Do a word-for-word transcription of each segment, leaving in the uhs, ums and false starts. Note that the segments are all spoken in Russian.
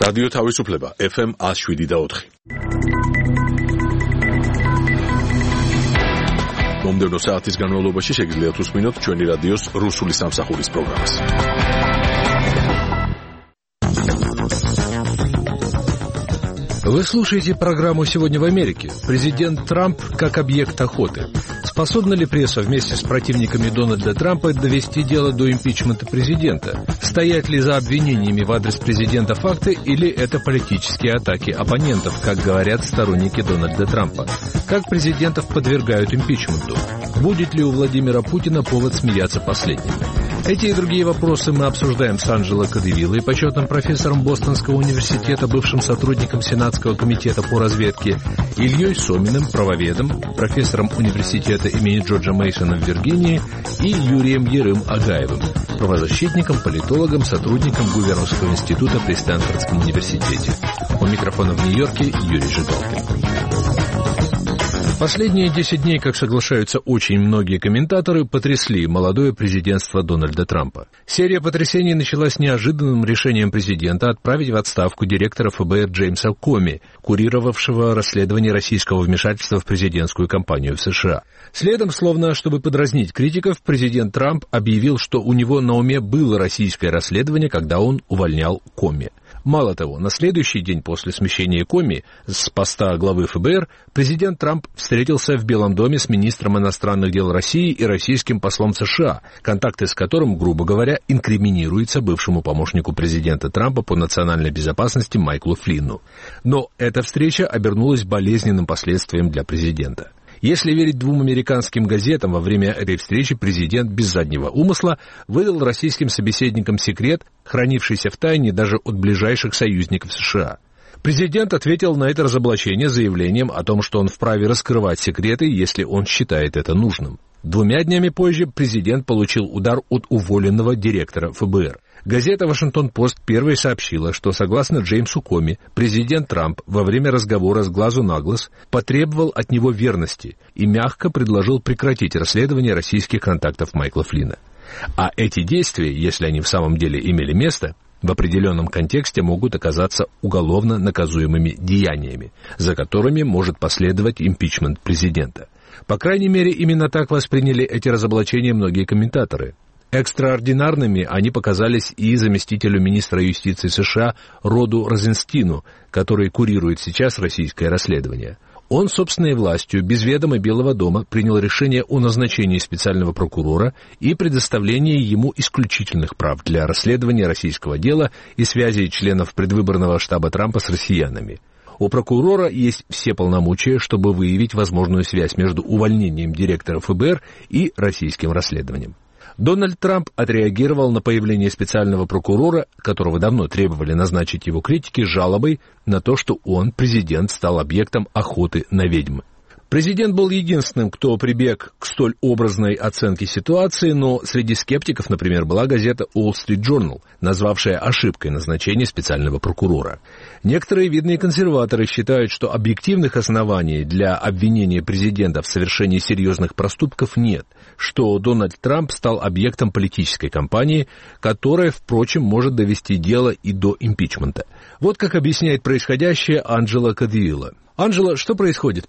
რადიო თავისუფლება ეფ ემ one oh seven და four. მომდევნო საათის განმავლობაში შეგიძლიათ უსმინოთ ჩვენი რადიოს რუსული სამსახურის პროგრამას. Вы слушаете программу «Сегодня в Америке». Президент Трамп как объект охоты. Способна ли пресса вместе с противниками Дональда Трампа довести дело до импичмента президента? Стоят ли за обвинениями в адрес президента факты или это политические атаки оппонентов, как говорят сторонники Дональда Трампа? Как президентов подвергают импичменту? Будет ли у Владимира Путина повод смеяться последним? Эти и другие вопросы мы обсуждаем с Анджело Кадивиллой, почетным профессором Бостонского университета, бывшим сотрудником Сенатского комитета по разведке, Ильей Соминым, правоведом, профессором университета имени Джорджа Мейсона в Виргинии и Юрием Ерым-Агаевым, правозащитником, политологом, сотрудником Гувернского института при Стэнфордском университете. У микрофона в Нью-Йорке Юрий Жигалкин. Последние десять дней, как соглашаются очень многие комментаторы, потрясли молодое президентство Дональда Трампа. Серия потрясений началась неожиданным решением президента отправить в отставку директора эф бэ эр Джеймса Коми, курировавшего расследование российского вмешательства в президентскую кампанию в США. Следом, словно чтобы подразнить критиков, президент Трамп объявил, что у него на уме было российское расследование, когда он увольнял Коми. Мало того, на следующий день после смещения Коми с поста главы эф бэ эр президент Трамп встретился в Белом доме с министром иностранных дел России и российским послом в США, контакты с которым, грубо говоря, инкриминируются бывшему помощнику президента Трампа по национальной безопасности Майклу Флинну. Но эта встреча обернулась болезненным последствием для президента. Если верить двум американским газетам, во время этой встречи президент без заднего умысла выдал российским собеседникам секрет, хранившийся в тайне даже от ближайших союзников США. Президент ответил на это разоблачение заявлением о том, что он вправе раскрывать секреты, если он считает это нужным. Двумя днями позже президент получил удар от уволенного директора эф бэ эр. Газета «Вашингтон-Пост» первой сообщила, что, согласно Джеймсу Коми, президент Трамп во время разговора с глазу на глаз потребовал от него верности и мягко предложил прекратить расследование российских контактов Майкла Флинна. А эти действия, если они в самом деле имели место, в определенном контексте могут оказаться уголовно наказуемыми деяниями, за которыми может последовать импичмент президента. По крайней мере, именно так восприняли эти разоблачения многие комментаторы. Экстраординарными они показались и заместителю министра юстиции США Роду Розенстину, который курирует сейчас российское расследование. Он собственной властью, без ведома Белого дома, принял решение о назначении специального прокурора и предоставлении ему исключительных прав для расследования российского дела и связи членов предвыборного штаба Трампа с россиянами. У прокурора есть все полномочия, чтобы выявить возможную связь между увольнением директора эф бэ эр и российским расследованием. Дональд Трамп отреагировал на появление специального прокурора, которого давно требовали назначить его критики, жалобой на то, что он, президент, стал объектом охоты на ведьм. Президент был единственным, кто прибег к столь образной оценке ситуации, но среди скептиков, например, была газета Wall Street Journal, назвавшая ошибкой назначение специального прокурора. Некоторые видные консерваторы считают, что объективных оснований для обвинения президента в совершении серьезных проступков нет, что Дональд Трамп стал объектом политической кампании, которая, впрочем, может довести дело и до импичмента. Вот как объясняет происходящее Анджело Кадивилла. Анджело, что происходит?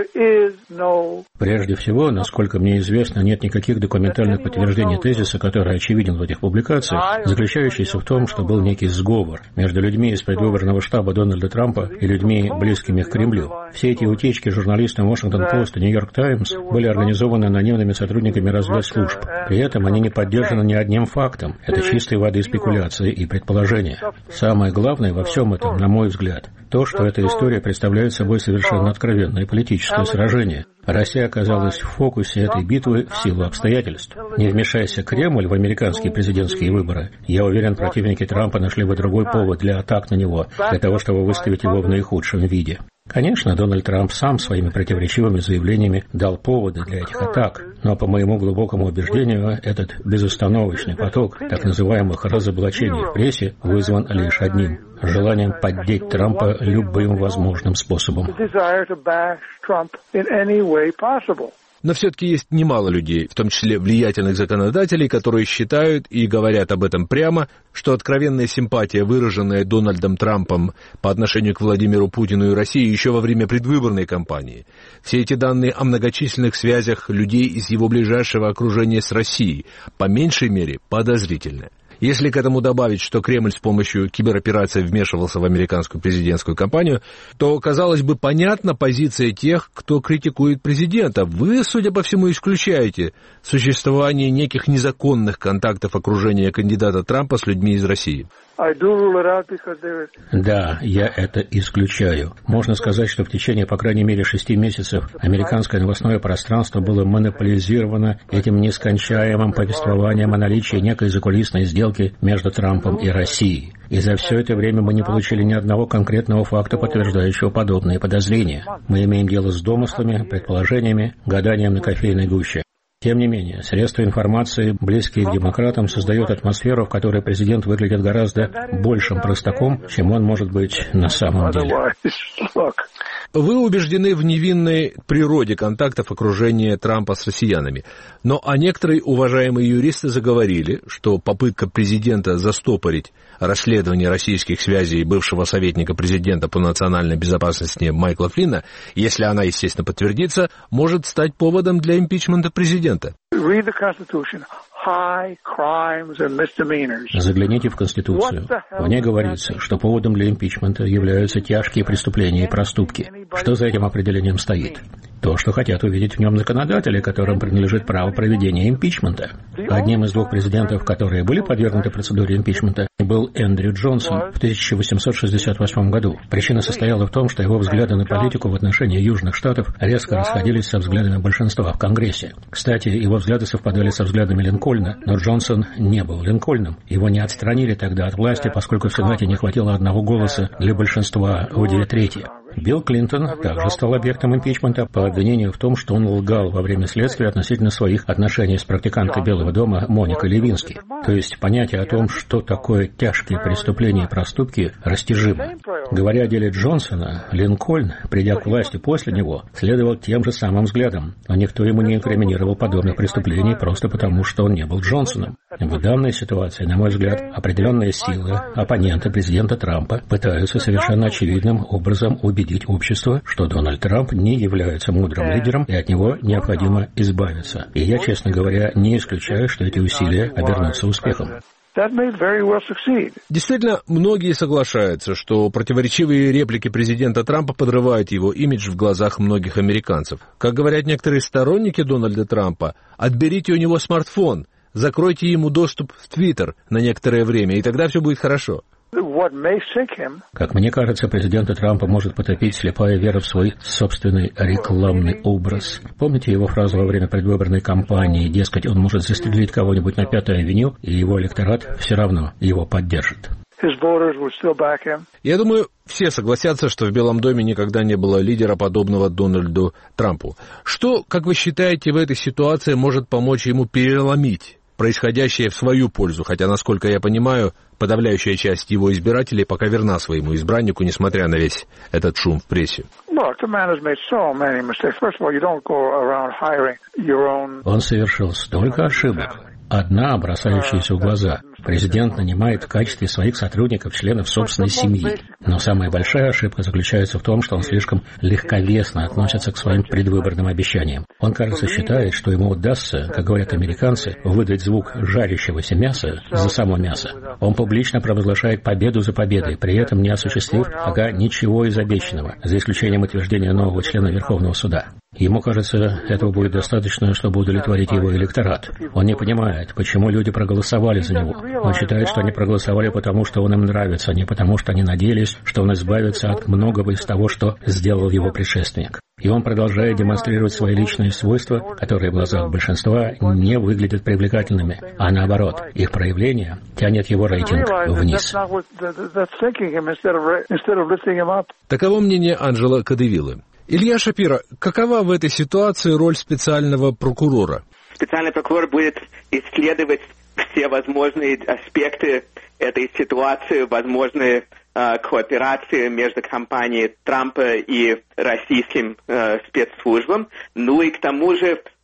Прежде всего, насколько мне известно, нет никаких документальных подтверждений тезиса, который очевиден в этих публикациях, заключающийся в том, что был некий сговор между людьми из предвыборного штаба Дональда Трампа и людьми, близкими к Кремлю. Все эти утечки журналистам Вашингтон-Пост и Нью-Йорк Таймс были организованы анонимными сотрудниками разведслужб. При этом они не поддержаны ни одним фактом. Это чистой воды спекуляции и предположения. Самое главное во всем этом, на мой взгляд, то, что эта история представляет собой совершенно откровенное политическое сражение. Россия оказалась в фокусе этой битвы в силу обстоятельств. Не вмешайся Кремль в американские президентские выборы, я уверен, противники Трампа нашли бы другой повод для атак на него, для того, чтобы выставить его в наихудшем виде. Конечно, Дональд Трамп сам своими противоречивыми заявлениями дал поводы для этих атак, но, по моему глубокому убеждению, этот безостановочный поток так называемых разоблачений в прессе вызван лишь одним – желанием поддеть Трампа любым возможным способом. Но все-таки есть немало людей, в том числе влиятельных законодателей, которые считают и говорят об этом прямо, что откровенная симпатия, выраженная Дональдом Трампом по отношению к Владимиру Путину и России еще во время предвыборной кампании, все эти данные о многочисленных связях людей из его ближайшего окружения с Россией, по меньшей мере, подозрительны. Если к этому добавить, что Кремль с помощью кибероперации вмешивался в американскую президентскую кампанию, то, казалось бы, понятна позиция тех, кто критикует президента. Вы, судя по всему, исключаете существование неких незаконных контактов окружения кандидата Трампа с людьми из России. Да, я это исключаю. Можно сказать, что в течение, по крайней мере, шести месяцев американское новостное пространство было монополизировано этим нескончаемым повествованием о наличии некой закулисной сделки между Трампом и Россией. И за все это время мы не получили ни одного конкретного факта, подтверждающего подобные подозрения. Мы имеем дело с домыслами, предположениями, гаданием на кофейной гуще. Тем не менее, средства информации, близкие к демократам, создают атмосферу, в которой президент выглядит гораздо большим простаком, чем он может быть на самом деле. Вы убеждены в невинной природе контактов окружения Трампа с россиянами. Но а некоторые уважаемые юристы заговорили, что попытка президента застопорить расследование российских связей бывшего советника президента по национальной безопасности Майкла Флинна, если она, естественно, подтвердится, может стать поводом для импичмента президента. Загляните в Конституцию. В ней говорится, что поводом для импичмента являются тяжкие преступления и проступки. Что за этим определением стоит? То, что хотят увидеть в нем законодатели, которым принадлежит право проведения импичмента. Одним из двух президентов, которые были подвергнуты процедуре импичмента, был Эндрю Джонсон в тысяча восемьсот шестьдесят восьмом году. Причина состояла в том, что его взгляды на политику в отношении Южных Штатов резко расходились со взглядами большинства в Конгрессе. Кстати, его взгляды совпадали со взглядами Линкольна, но Джонсон не был Линкольном. Его не отстранили тогда от власти, поскольку в Сенате не хватило одного голоса для большинства в две трети. Билл Клинтон также стал объектом импичмента по обвинению в том, что он лгал во время следствия относительно своих отношений с практиканткой Белого дома Моникой Левински. То есть понятие о том, что такое тяжкие преступления и проступки, растяжимо. Говоря о деле Джонсона, Линкольн, придя к власти после него, следовал тем же самым взглядам, но никто ему не инкриминировал подобных преступлений просто потому, что он не был Джонсоном. В данной ситуации, на мой взгляд, определенные силы, оппоненты президента Трампа, пытаются совершенно очевидным образом убедить общество, что Дональд Трамп не является мудрым лидером и от него необходимо избавиться. И я, честно говоря, не исключаю, что эти усилия обернутся успехом. Действительно, многие соглашаются, что противоречивые реплики президента Трампа подрывают его имидж в глазах многих американцев. Как говорят некоторые сторонники Дональда Трампа, отберите у него смартфон, закройте ему доступ в Твиттер на некоторое время, и тогда все будет хорошо. Как мне кажется, президента Трампа может потопить слепая вера в свой собственный рекламный образ. Помните его фразу во время предвыборной кампании, дескать, он может застрелить кого-нибудь на Пятой авеню, и его электорат все равно его поддержит? Я думаю, все согласятся, что в Белом доме никогда не было лидера, подобного Дональду Трампу. Что, как вы считаете, в этой ситуации может помочь ему переломить происходящее в свою пользу, хотя, насколько я понимаю, подавляющая часть его избирателей пока верна своему избраннику, несмотря на весь этот шум в прессе? Он совершил столько ошибок. Одна, бросающаяся в глаза. Президент нанимает в качестве своих сотрудников членов собственной семьи. Но самая большая ошибка заключается в том, что он слишком легковесно относится к своим предвыборным обещаниям. Он, кажется, считает, что ему удастся, как говорят американцы, выдать звук жарящегося мяса за само мясо. Он публично провозглашает победу за победой, при этом не осуществив пока ничего из обещанного, за исключением утверждения нового члена Верховного суда. Ему кажется, этого будет достаточно, чтобы удовлетворить его электорат. Он не понимает, почему люди проголосовали за него. Он считает, что они проголосовали потому, что он им нравится, а не потому, что они надеялись, что он избавится от многого из того, что сделал его предшественник. И он продолжает демонстрировать свои личные свойства, которые в глазах большинства не выглядят привлекательными, а наоборот, их проявление тянет его рейтинг вниз. Таково мнение Анджело Кадевиллы. Илья Шапира, какова в этой ситуации роль специального прокурора? Специальный прокурор будет исследовать все возможные аспекты этой ситуации, возможные э, кооперации между компанией Трампа и российским э, спецслужбам. Ну и к тому же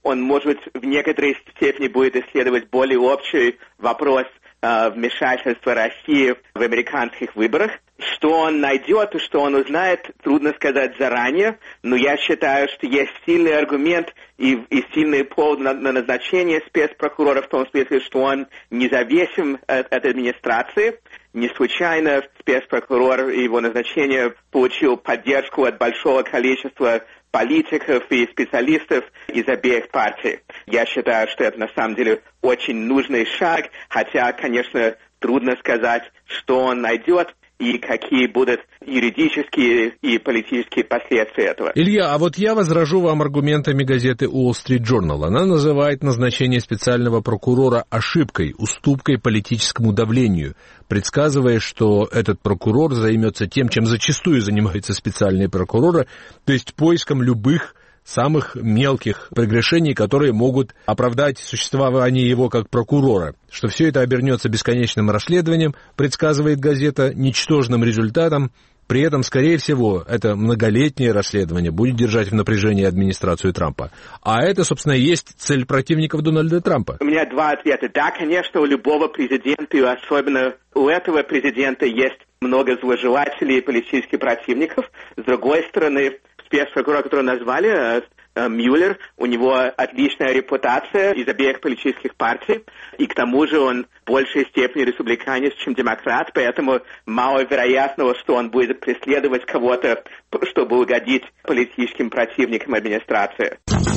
он, может быть, в некоторой степени будет исследовать более общий вопрос э, вмешательства России в американских выборах. Что он найдет и что он узнает, трудно сказать заранее, но я считаю, что есть сильный аргумент и, и сильный повод на, на назначение спецпрокурора в том смысле, что он независим от, от администрации. Не случайно спецпрокурор и его назначение получил поддержку от большого количества политиков и специалистов из обеих партий. Я считаю, что это на самом деле очень нужный шаг, хотя, конечно, трудно сказать, что он найдет и какие будут юридические и политические последствия этого. Илья, а вот я возражу вам аргументами газеты Wall Street Journal. Она называет назначение специального прокурора ошибкой, уступкой политическому давлению, предсказывая, что этот прокурор займется тем, чем зачастую занимаются специальные прокуроры, то есть поиском любых самых мелких прегрешений, которые могут оправдать существование его как прокурора. Что все это обернется бесконечным расследованием, предсказывает газета, ничтожным результатом. При этом, скорее всего, это многолетнее расследование будет держать в напряжении администрацию Трампа. А это, собственно, и есть цель противников Дональда Трампа. У меня два ответа. Да, конечно, у любого президента, и особенно у этого президента, есть много зложелателей и политических противников. С другой стороны, спецпрокурор, который назвали, Мюллер, у него отличная репутация из обеих политических партий, и к тому же он в большей степени республиканец, чем демократ, поэтому маловероятно, что он будет преследовать кого-то, чтобы угодить политическим противникам администрации.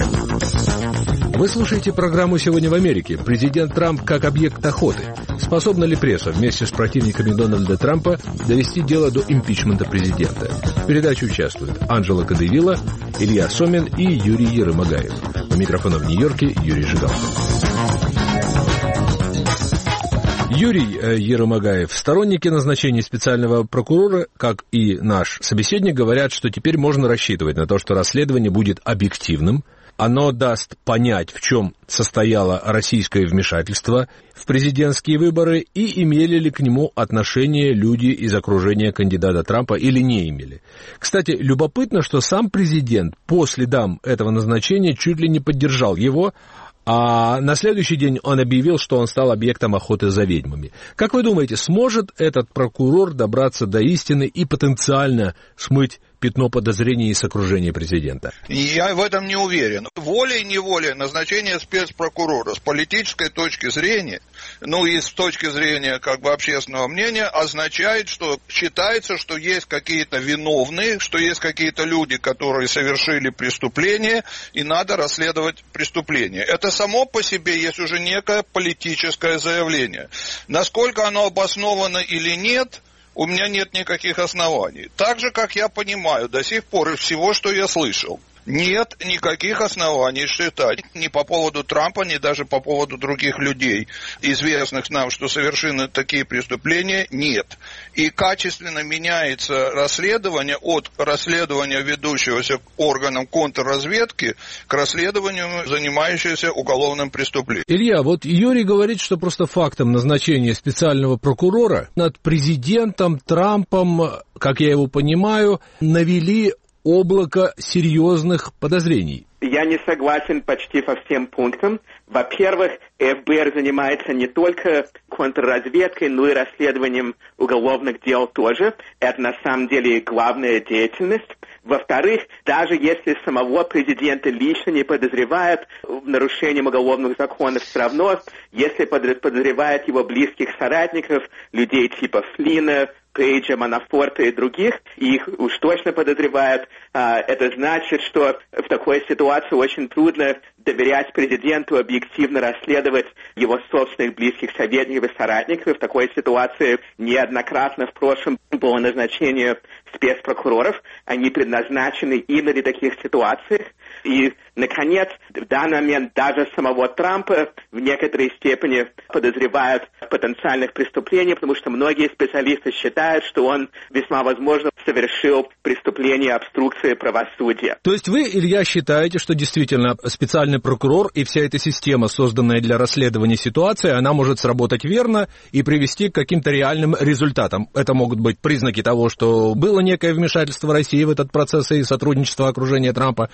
Вы слушаете программу «Сегодня в Америке». Президент Трамп как объект охоты. Способна ли пресса вместе с противниками Дональда Трампа довести дело до импичмента президента? В передаче участвуют Анжела Кадывила, Илья Сомин и Юрий Ермогаев. У микрофона в Нью-Йорке Юрий Жигалкин. Юрий Ермогаев, сторонники назначения специального прокурора, как и наш собеседник, говорят, что теперь можно рассчитывать на то, что расследование будет объективным. Оно даст понять, в чем состояло российское вмешательство в президентские выборы и имели ли к нему отношение люди из окружения кандидата Трампа или не имели. Кстати, любопытно, что сам президент по следам этого назначения чуть ли не поддержал его, а на следующий день он объявил, что он стал объектом охоты за ведьмами. Как вы думаете, сможет этот прокурор добраться до истины и потенциально смыть пятно подозрений из окружения президента? Я в этом не уверен. Волей-неволей назначение спецпрокурора с политической точки зрения, ну и с точки зрения как бы общественного мнения, означает, что считается, что есть какие-то виновные, что есть какие-то люди, которые совершили преступление, и надо расследовать преступление. Это само по себе есть уже некое политическое заявление. Насколько оно обосновано или нет, у меня нет никаких оснований. Так же, как я понимаю, до сих пор из всего, что я слышал, нет никаких оснований считать ни по поводу Трампа, ни даже по поводу других людей, известных нам, что совершены такие преступления, нет. И качественно меняется расследование от расследования, ведущегося органом контрразведки, к расследованию, занимающегося уголовным преступлением. Илья, вот Юрий говорит, что просто фактом назначения специального прокурора над президентом Трампом, как я его понимаю, навели облако серьезных подозрений. Я не согласен почти по всем пунктам. Во-первых, эф бэ эр занимается не только контрразведкой, но и расследованием уголовных дел тоже. Это на самом деле главная деятельность. Во-вторых, даже если самого президента лично не подозревают в нарушении уголовных законов, все равно, если подозревают его близких соратников, людей типа Флина, Пейджа, Манафорта и других, и их уж точно подозревают, а, это значит, что в такой ситуации очень трудно доверять президенту, объективно расследовать его собственных близких советников и соратников. В такой ситуации неоднократно в прошлом было назначение спецпрокуроров. Они предназначены именно для таких ситуаций. И, наконец, в данный момент даже самого Трампа в некоторой степени подозревают в потенциальных преступлениях, потому что многие специалисты считают, что он весьма возможно совершил преступление обструкции правосудия. То есть вы, Илья, считаете, что действительно специальный прокурор и вся эта система, созданная для расследования ситуации, она может сработать верно и привести к каким-то реальным результатам? Это могут быть признаки того, что было некое вмешательство России в этот процесс и сотрудничество окружения Трампа. Это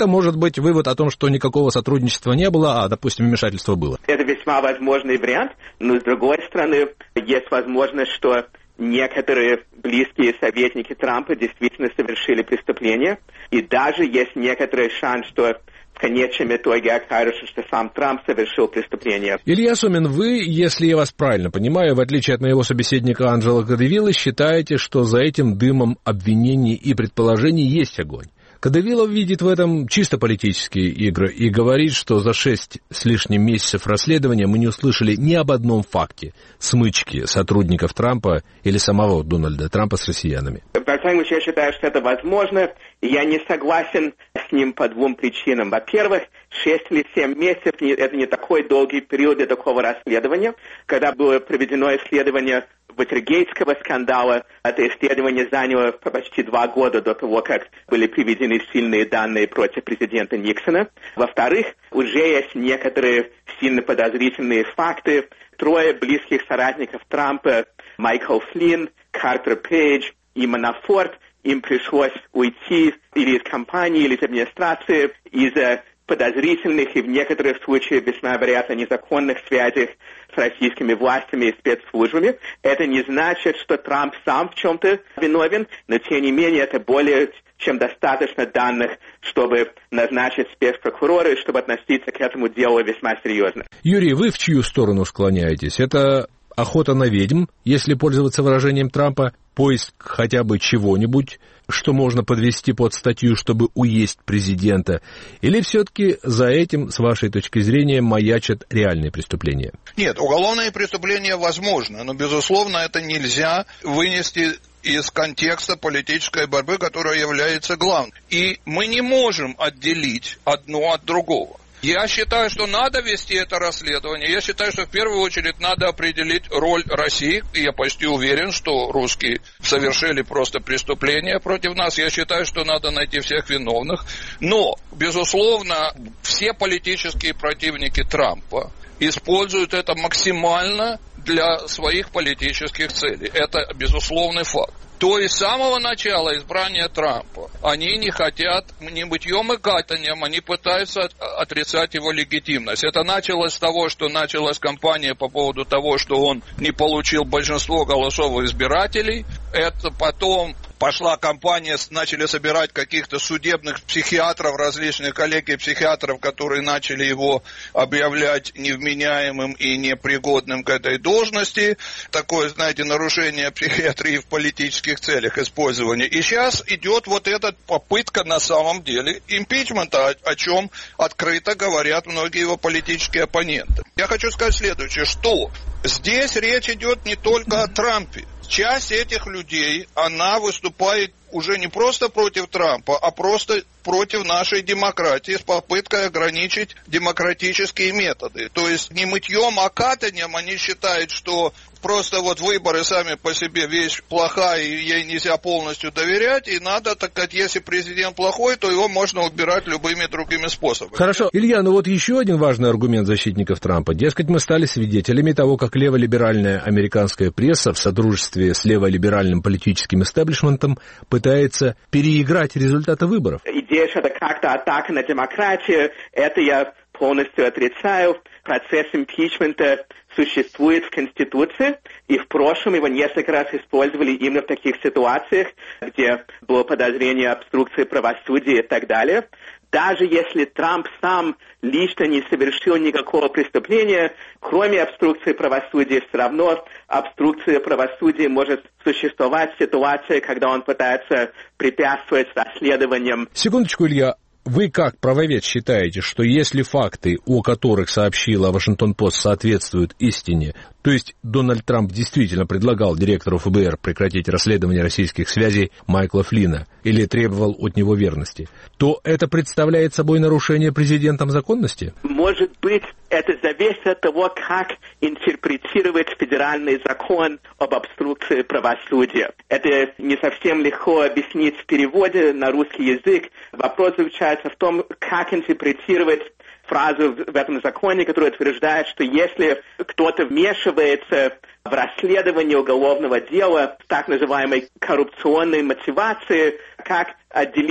может быть вывод о том, что никакого сотрудничества не было, а, допустим, вмешательство было. Это весьма возможный вариант, но с другой стороны, есть возможность, что некоторые близкие советники Трампа действительно совершили преступление, и даже есть некоторый шанс, что в конечном итоге окажется, что сам Трамп совершил преступление. Илья Сомин, вы, если я вас правильно понимаю, в отличие от моего собеседника Анджело Кадавилы, считаете, что за этим дымом обвинений и предположений есть огонь. Кадавилов видит в этом чисто политические игры и говорит, что за шесть с лишним месяцев расследования мы не услышали ни об одном факте смычки сотрудников Трампа или самого Дональда Трампа с россиянами. Во всяком случае, я считаю, что это возможно, и я не согласен с ним по двум причинам. Во-первых, шесть или семь месяцев – это не такой долгий период для такого расследования. Когда было проведено исследование Ватергейтского скандала, это исследование заняло почти два года до того, как были приведены сильные данные против президента Никсона. Во-вторых, уже есть некоторые сильно подозрительные факты. Трое близких соратников Трампа, Майкл Флинн, Картер Пейдж и Манафорт, им пришлось уйти или из компании, или из администрации из-за подозрительных и в некоторых случаях весьма вероятно незаконных связей с российскими властями и спецслужбами. Это не значит, что Трамп сам в чем-то виновен, но тем не менее это более чем достаточно данных, чтобы назначить спецпрокурора и чтобы относиться к этому делу весьма серьезно. Юрий, вы в чью сторону склоняетесь? Это охота на ведьм, если пользоваться выражением Трампа, поиск хотя бы чего-нибудь, что можно подвести под статью, чтобы уесть президента, или все-таки за этим, с вашей точки зрения, маячат реальные преступления? Нет, уголовные преступления возможны, но, безусловно, это нельзя вынести из контекста политической борьбы, которая является главной. И мы не можем отделить одно от другого. Я считаю, что надо вести это расследование. Я считаю, что в первую очередь надо определить роль России. И я почти уверен, что русские совершили просто преступление против нас. Я считаю, что надо найти всех виновных. Но, безусловно, все политические противники Трампа используют это максимально для своих политических целей. Это безусловный факт. То есть с самого начала избрания Трампа они не хотят ни мытьем и катанием, они пытаются отрицать его легитимность. Это началось с того, что началась кампания по поводу того, что он не получил большинство голосов избирателей. Это потом пошла кампания, начали собирать каких-то судебных психиатров, различных коллег и психиатров, которые начали его объявлять невменяемым и непригодным к этой должности. Такое, знаете, нарушение психиатрии в политических целях использования. И сейчас идет вот эта попытка на самом деле импичмента, о, о чем открыто говорят многие его политические оппоненты. Я хочу сказать следующее, что здесь речь идет не только о Трампе. Часть этих людей, она выступает уже не просто против Трампа, а просто против нашей демократии с попыткой ограничить демократические методы. То есть не мытьем, а катанием они считают, что просто вот выборы сами по себе вещь плохая, и ей нельзя полностью доверять, и надо, так как если президент плохой, то его можно убирать любыми другими способами. Хорошо. Илья, ну вот еще один важный аргумент защитников Трампа. Дескать, мы стали свидетелями того, как леволиберальная американская пресса в содружестве с леволиберальным политическим истеблишментом пытается переиграть результаты выборов. Идея, что это как-то атака на демократию, это я полностью отрицаю. Процесс импичмента существует в Конституции, и в прошлом его несколько раз использовали именно в таких ситуациях, где было подозрение обструкции правосудия и так далее. Даже если Трамп сам лично не совершил никакого преступления, кроме обструкции правосудия, все равно обструкция правосудия может существовать в ситуации, когда он пытается препятствовать расследованиям. Секундочку, Илья. Вы как правовед считаете, что если факты, о которых сообщила Вашингтон-Пост, соответствуют истине, то есть Дональд Трамп действительно предлагал директору эф бэ эр прекратить расследование российских связей Майкла Флинна или требовал от него верности, то это представляет собой нарушение президентом законности? Может быть, это зависит от того, как интерпретировать федеральный закон об обструкции правосудия. Это не совсем легко объяснить в переводе на русский язык. Вопрос заключается в том, как интерпретировать фразу в этом законе, которая утверждает, что если кто-то вмешивается в расследование уголовного дела с так называемой коррупционной мотивацией, как отделить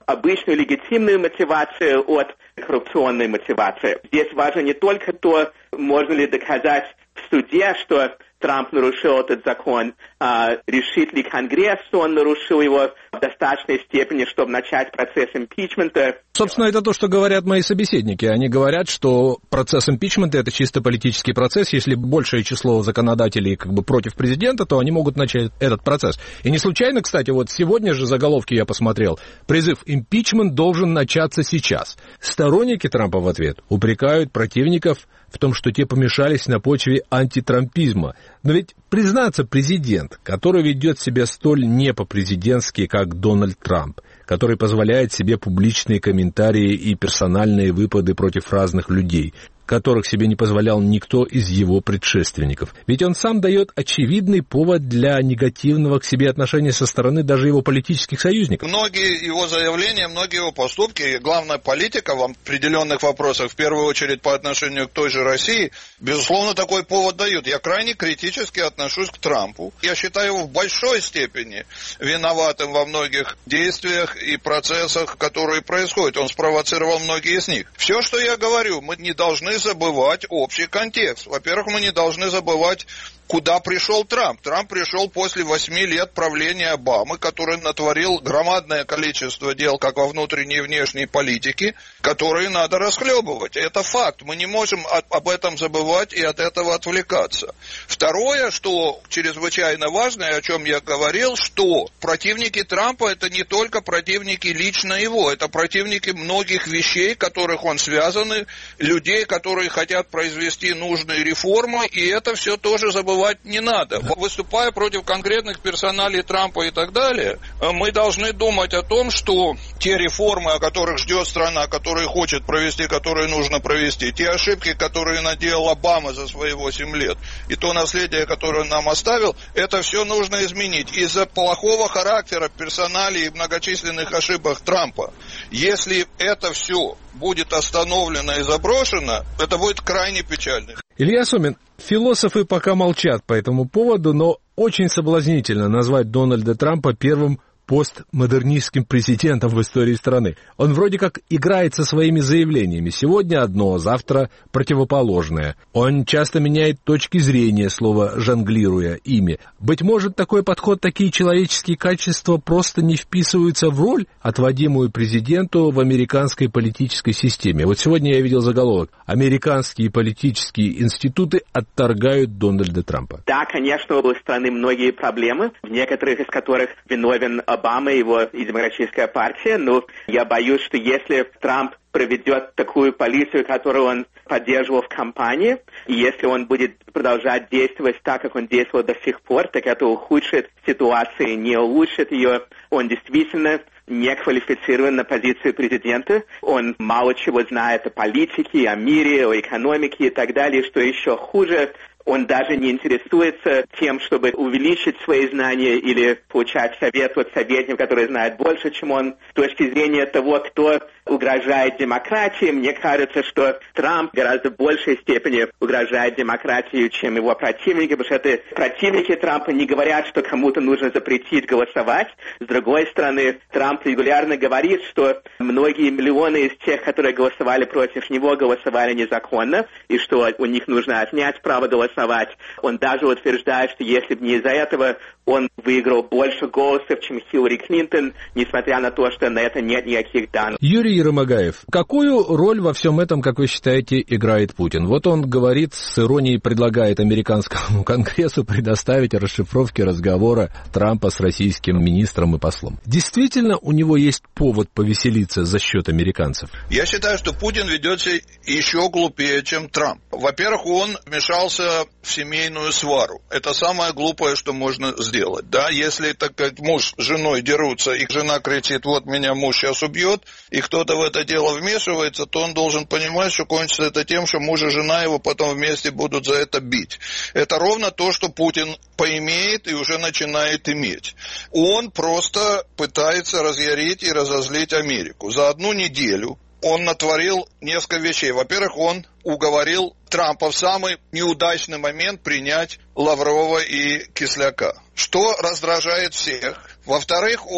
обычную легитимную мотивацию от коррупционной мотивации. Здесь важно не только то, можно ли доказать в суде, что Трамп нарушил этот закон, а решит ли Конгресс, что он нарушил его в достаточной степени, чтобы начать процесс импичмента. Собственно, это то, что говорят мои собеседники. Они говорят, что процесс импичмента — это чисто политический процесс. Если большее число законодателей как бы против президента, то они могут начать этот процесс. И не случайно, кстати, вот сегодня же заголовки я посмотрел. Призыв «Импичмент должен начаться сейчас». Сторонники Трампа в ответ упрекают противников в том, что те помешались на почве антитрампизма. Но ведь, признаться, президент, который ведет себя столь не по-президентски, как Дональд Трамп, который позволяет себе публичные комментарии и персональные выпады против разных людей, которых себе не позволял никто из его предшественников. Ведь он сам дает очевидный повод для негативного к себе отношения со стороны даже его политических союзников. Многие его заявления, многие его поступки, главная политика в определенных вопросах, в первую очередь по отношению к той же России, безусловно, такой повод дают. Я крайне критически отношусь к Трампу. Я считаю его в большой степени виноватым во многих действиях и процессах, которые происходят. Он спровоцировал многие из них. Все, что я говорю, мы не должны забывать общий контекст. Во-первых, мы не должны забывать, куда пришел Трамп. Трамп пришел после восьми лет правления Обамы, который натворил громадное количество дел как во внутренней и внешней политике, которые надо расхлебывать. Это факт. Мы не можем об этом забывать и от этого отвлекаться. Второе, что чрезвычайно важно, и о чем я говорил, что противники Трампа — это не только противники лично его, это противники многих вещей, которых он связаны, людей, которые хотят произвести нужные реформы, и это все тоже забывать не надо. Выступая против конкретных персоналей Трампа и так далее, мы должны думать о том, что те реформы, о которых ждет страна, которые хочет провести, которые нужно провести, те ошибки, которые наделал Обама за свои восемь лет, и то наследие, которое он нам оставил, это все нужно изменить из-за плохого характера персоналей и многочисленных ошибок Трампа. Если это все будет остановлено и заброшено, это будет крайне печально. Илья Сомин, философы пока молчат по этому поводу, но очень соблазнительно назвать Дональда Трампа первым постмодернистским президентом в истории страны. Он вроде как играет со своими заявлениями. Сегодня одно, завтра противоположное. Он часто меняет точки зрения, слово жонглируя ими. Быть может, такой подход, такие человеческие качества просто не вписываются в роль, отводимую президенту в американской политической системе. Вот сегодня я видел заголовок: «Американские политические институты отторгают Дональда Трампа». Да, конечно, у страны многие проблемы, в некоторых из которых виновен Обама и его и демократическая партия, но я боюсь, что если Трамп проведет такую политику, которую он поддерживал в кампании, и если он будет продолжать действовать так, как он действовал до сих пор, так это ухудшит ситуацию, не улучшит ее. Он действительно не квалифицирован на позицию президента. Он мало чего знает о политике, о мире, о экономике и так далее, что еще хуже. Он даже не интересуется тем, чтобы увеличить свои знания или получать совет от советников, которые знают больше, чем он. С точки зрения того, кто угрожает демократии, мне кажется, что Трамп в гораздо большей степени угрожает демократии, чем его противники, потому что это противники Трампа не говорят, что кому-то нужно запретить голосовать. С другой стороны, Трамп регулярно говорит, что многие миллионы из тех, которые голосовали против него, голосовали незаконно, и что у них нужно отнять право голосовать. Он даже утверждает, что если бы не из-за этого он выиграл больше голосов, чем Хиллари Клинтон, несмотря на то, что на это нет никаких данных. Юрий Еромагаев, какую роль во всем этом, как вы считаете, играет Путин? Вот он говорит, с иронией предлагает американскому конгрессу предоставить расшифровки разговора Трампа с российским министром и послом. Действительно, у него есть повод повеселиться за счет американцев? Я считаю, что Путин ведет себя еще глупее, чем Трамп. Во-первых, он вмешался в семейную свару. Это самое глупое, что можно сделать. Да? Если, так сказать, муж с женой дерутся, и жена кричит: вот меня муж сейчас убьет, и кто-то в это дело вмешивается, то он должен понимать, что кончится это тем, что муж и жена его потом вместе будут за это бить. Это ровно то, что Путин поимеет и уже начинает иметь. Он просто пытается разъярить и разозлить Америку. За одну неделю он натворил несколько вещей. Во-первых, он уговорил Трампа в самый неудачный момент принять Лаврова и Кисляка, что раздражает всех. Во-вторых, он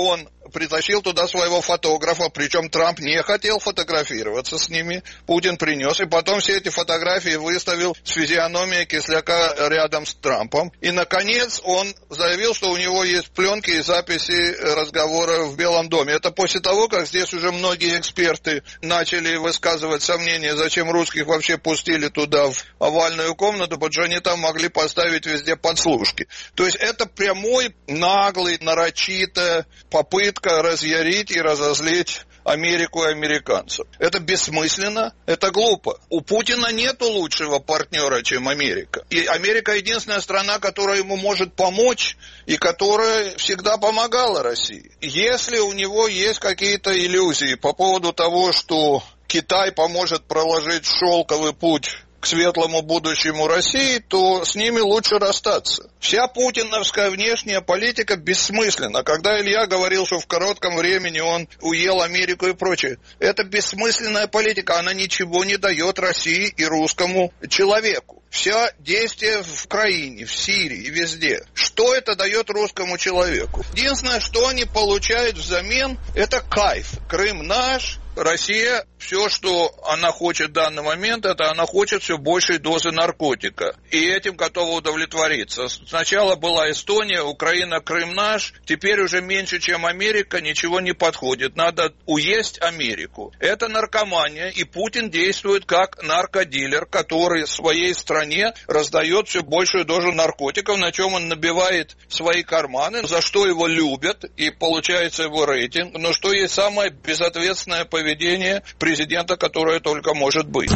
притащил туда своего фотографа, причем Трамп не хотел фотографироваться с ними. Путин принес, и потом все эти фотографии выставил с физиономией Кисляка рядом с Трампом. И, наконец, он заявил, что у него есть пленки и записи разговора в Белом доме. Это после того, как здесь уже многие эксперты начали высказывать сомнения, зачем русских вообще пустили туда, в овальную комнату, потому что они там могли поставить везде подслушки. То есть это прямой, наглый, нарочитая попытка разъярить и разозлить Америку и американцев. Это бессмысленно, это глупо. У Путина нету лучшего партнера, чем Америка. И Америка единственная страна, которая ему может помочь и которая всегда помогала России. Если у него есть какие-то иллюзии по поводу того, что Китай поможет проложить шелковый путь к светлому будущему России, то с ними лучше расстаться. Вся путиновская внешняя политика бессмысленна. Когда Илья говорил, что в коротком времени он уел Америку и прочее, это бессмысленная политика, она ничего не дает России и русскому человеку. Все действия в Украине, в Сирии, везде. Что это дает русскому человеку? Единственное, что они получают взамен, это кайф. Крым наш, Россия, все, что она хочет в данный момент, это она хочет все большей дозы наркотика. И этим готова удовлетвориться. Сначала была Эстония, Украина, Крым наш. Теперь уже меньше, чем Америка, ничего не подходит. Надо уесть Америку. Это наркомания, и Путин действует как наркодилер, который своей стране раздает все большую дозу наркотиков, на чем он набивает свои карманы, за что его любят, и получается его рейтинг. Но что есть самое безответственное поведение поведение президента, которое только может быть.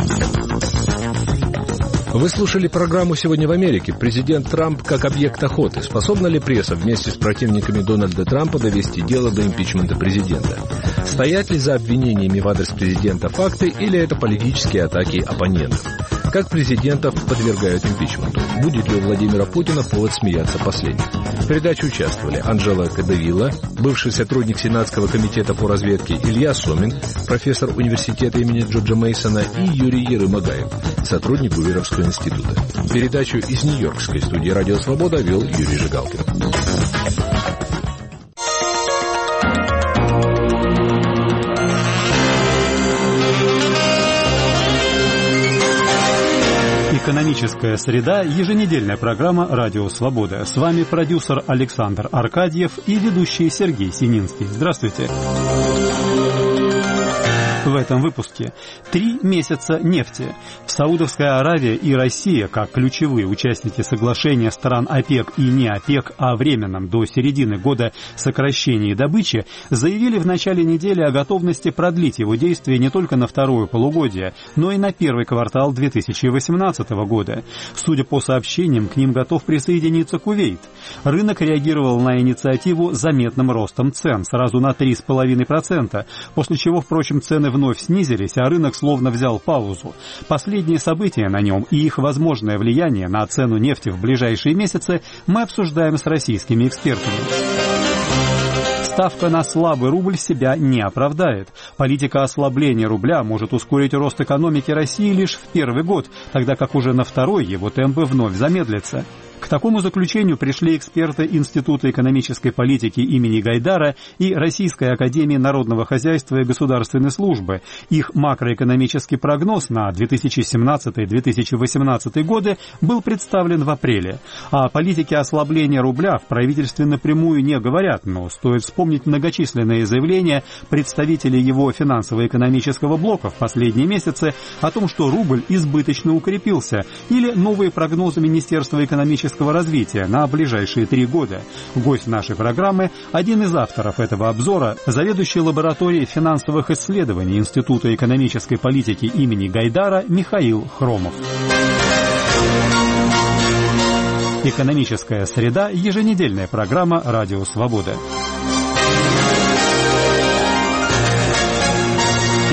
Вы слушали программу «Сегодня в Америке». Президент Трамп как объект охоты. Способна ли пресса вместе с противниками Дональда Трампа довести дело до импичмента президента? Стоят ли за обвинениями в адрес президента факты или это политические атаки оппонентов? Как президентов подвергают импичменту? Будет ли у Владимира Путина повод смеяться последним? В передаче участвовали Анжела Кадавилла, бывший сотрудник Сенатского комитета по разведке Илья Сомин, профессор университета имени Джорджа Мейсона, и Юрий Ерымагаев, сотрудник Гуверовского института. Передачу из Нью-Йоркской студии «Радио Свобода» вел Юрий Жигалкин. Экономическая среда. Еженедельная программа «Радио Свобода». С вами продюсер Александр Аркадьев и ведущий Сергей Сининский. Здравствуйте. В этом выпуске три месяца нефти. Саудовская Аравия и Россия, как ключевые участники соглашения стран ОПЕК и не ОПЕК о временном до середины года сокращении добычи, заявили в начале недели о готовности продлить его действие не только на второе полугодие, но и на первый квартал две тысячи восемнадцатого года. Судя по сообщениям, к ним готов присоединиться Кувейт. Рынок реагировал на инициативу заметным ростом цен, сразу на три целых пять десятых процента, после чего, впрочем, цены вновь снизились, а рынок словно взял паузу. Последние события на нем и их возможное влияние на цену нефти в ближайшие месяцы мы обсуждаем с российскими экспертами. Ставка на слабый рубль себя не оправдает. Политика ослабления рубля может ускорить рост экономики России лишь в первый год, тогда как уже на второй его темпы вновь замедлятся. К такому заключению пришли эксперты Института экономической политики имени Гайдара и Российской академии народного хозяйства и государственной службы. Их макроэкономический прогноз на две тысячи семнадцатый — две тысячи восемнадцатый годы был представлен в апреле. О политике ослабления рубля в правительстве напрямую не говорят, но стоит вспомнить многочисленные заявления представителей его финансово-экономического блока в последние месяцы о том, что рубль избыточно укрепился, или новые прогнозы Министерства экономического развития на ближайшие три года. Гость нашей программы – один из авторов этого обзора, заведующий лабораторией финансовых исследований Института экономической политики имени Гайдара Михаил Хромов. Экономическая среда. Еженедельная программа «Радио Свобода».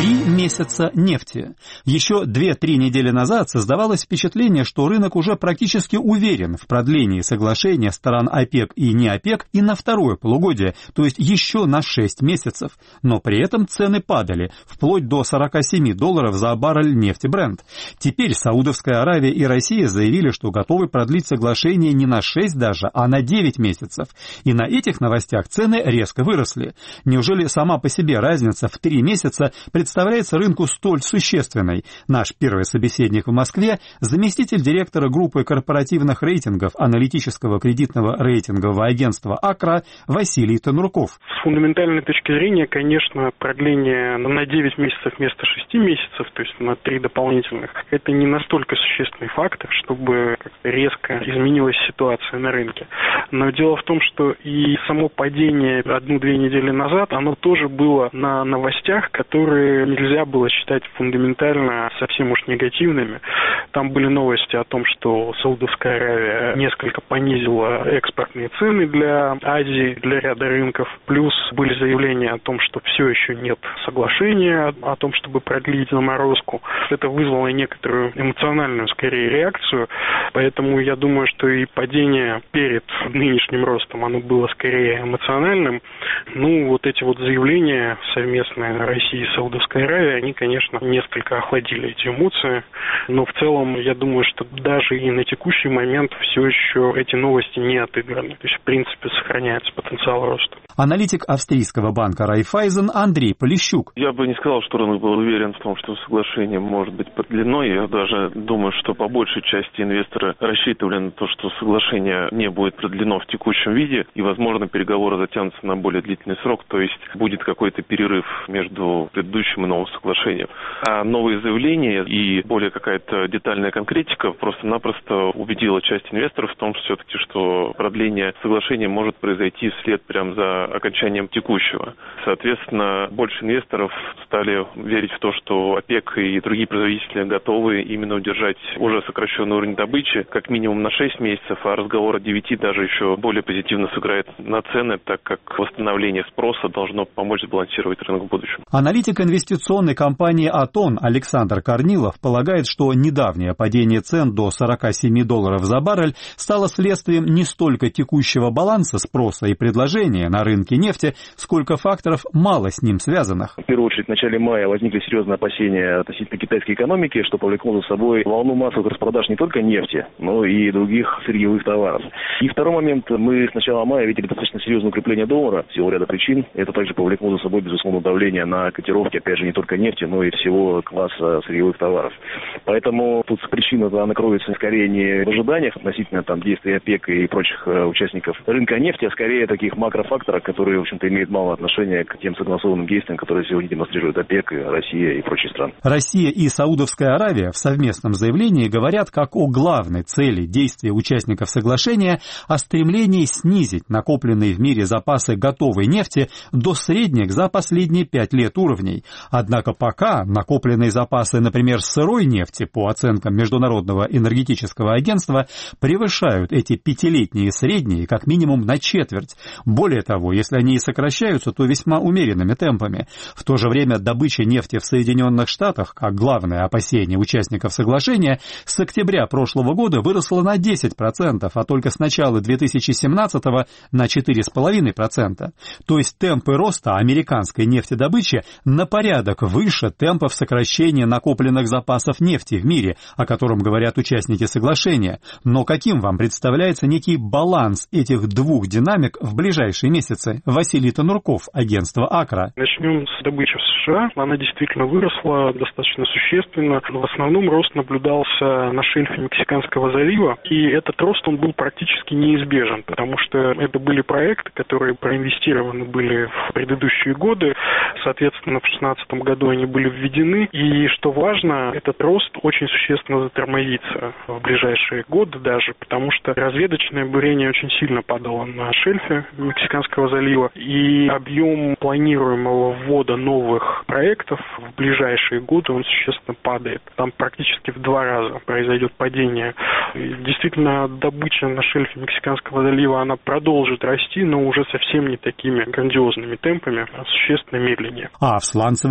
месяца нефти. Еще две-три недели назад создавалось впечатление, что рынок уже практически уверен в продлении соглашения сторон ОПЕК и не ОПЕК и на второе полугодие, то есть еще на шесть месяцев. Но при этом цены падали, вплоть до сорок семь долларов за баррель нефти Brent. Теперь Саудовская Аравия и Россия заявили, что готовы продлить соглашение не на шесть даже, а на девять месяцев. И на этих новостях цены резко выросли. Неужели сама по себе разница в три месяца представляется рынку столь существенной? Наш первый собеседник в Москве – заместитель директора группы корпоративных рейтингов аналитического кредитного рейтингового агентства «Акра» Василий Тонурков. С фундаментальной точки зрения, конечно, продление на девять месяцев вместо шести месяцев, то есть на три дополнительных, это не настолько существенный фактор, чтобы как-то резко изменилась ситуация на рынке. Но дело в том, что и само падение одну-две недели назад, оно тоже было на новостях, которые нельзя было считать фундаментально совсем уж негативными. Там были новости о том, что Саудовская Аравия несколько понизила экспортные цены для Азии, для ряда рынков. Плюс были заявления о том, что все еще нет соглашения о том, чтобы продлить заморозку. Это вызвало некоторую эмоциональную, скорее, реакцию. Поэтому я думаю, что и падение перед нынешним ростом, оно было скорее эмоциональным. Ну, вот эти вот заявления совместные России и Саудовской Аравии, они, конечно, несколько охладили эти эмоции. Но в целом, я думаю, что даже и на текущий момент все еще эти новости не отыграны. То есть, в принципе, сохраняется потенциал роста. Аналитик австрийского банка Райффайзен Андрей Полищук. Я бы не сказал, что рынок был уверен в том, что соглашение может быть продлено. Я даже думаю, что по большей части инвесторы рассчитывали на то, что соглашение не будет продлено в текущем виде, и, возможно, переговоры затянутся на более длительный срок, то есть будет какой-то перерыв между предыдущим и новым соглашением. А новые заявления и более какая-то детальная конкретика просто-напросто убедила часть инвесторов в том, что все-таки, что продление соглашения может произойти вслед прямо за окончанием текущего. Соответственно, больше инвесторов стали верить в то, что ОПЕК и другие производители готовы именно удержать уже сокращенный уровень добычи как минимум на шесть месяцев, а разговор о девяти даже еще более позитивно сыграет на цены, так как восстановление спроса должно помочь сбалансировать рынок в будущем. Аналитик инвестиционной компании «Атон» Александр Корнилов полагает, что недавнее падение цен до сорок семь долларов за баррель стало следствием не столько текущего баланса спроса и предложения на рынке нефти, сколько факторов мало с ним связанных. В первую очередь, в начале мая возникли серьезные опасения относительно китайской экономики, что повлекло за собой волну массовых распродаж не только нефти, но и других сырьевых товаров. И второй момент. Мы с начала мая видели достаточно серьезное укрепление доллара в силу ряда причин. Это также повлекло за собой, безусловно, давление на котировки, опять же, не только нефти, но и всего класса сырьевых товаров. Поэтому тут причина она кроется скорее не в ожиданиях относительно там, действий ОПЕК и прочих э, участников рынка нефти, а скорее таких макрофакторов, которые, в общем-то, имеют мало отношения к тем согласованным действиям, которые сегодня демонстрируют ОПЕК, и Россия и прочие страны. Россия и Саудовская Аравия в совместном заявлении говорят как о главной цели действия участников соглашения о стремлении снизить накопленные в мире запасы готовой нефти до средних за последние пять лет уровней. Однако пока накопленные запасы, например, сырой нефти, по оценкам Международного энергетического агентства, превышают эти пятилетние средние как минимум на четверть. Более того, если они и сокращаются, то весьма умеренными темпами. В то же время добыча нефти в Соединенных Штатах, как главное опасение участников соглашения, с октября прошлого года выросла на десять процентов, а только с начала две тысячи семнадцатого на четыре целых пять десятых процента. То есть темпы роста американской нефтедобычи на порядок выше темпов сокращения накопленных запасов нефти в мире, о котором говорят участники соглашения. Но каким вам представляется некий баланс этих двух динамик в ближайшие месяцы? Василий Тонурков, агентство «Акра». Начнем с добычи в США. Она действительно выросла достаточно существенно. В основном рост наблюдался на шельфе Мексиканского залива, и этот рост он был практически неизбежен, потому что это были проекты, которые проинвестированы были в предыдущие годы. Соответственно, в две тысячи шестнадцатом году они были введены. И, что важно, этот рост очень существенно затормозится в ближайшие годы даже, потому что разведочное бурение очень сильно падало на шельфе Мексиканского залива. И объем планируемого ввода новых проектов в ближайшие годы, он существенно падает. Там практически в два раза произойдет падение. И действительно, добыча на шельфе Мексиканского залива, она продолжит расти, но уже совсем не такими грандиозными темпами, а существенно медленнее. А в сланцевой добыче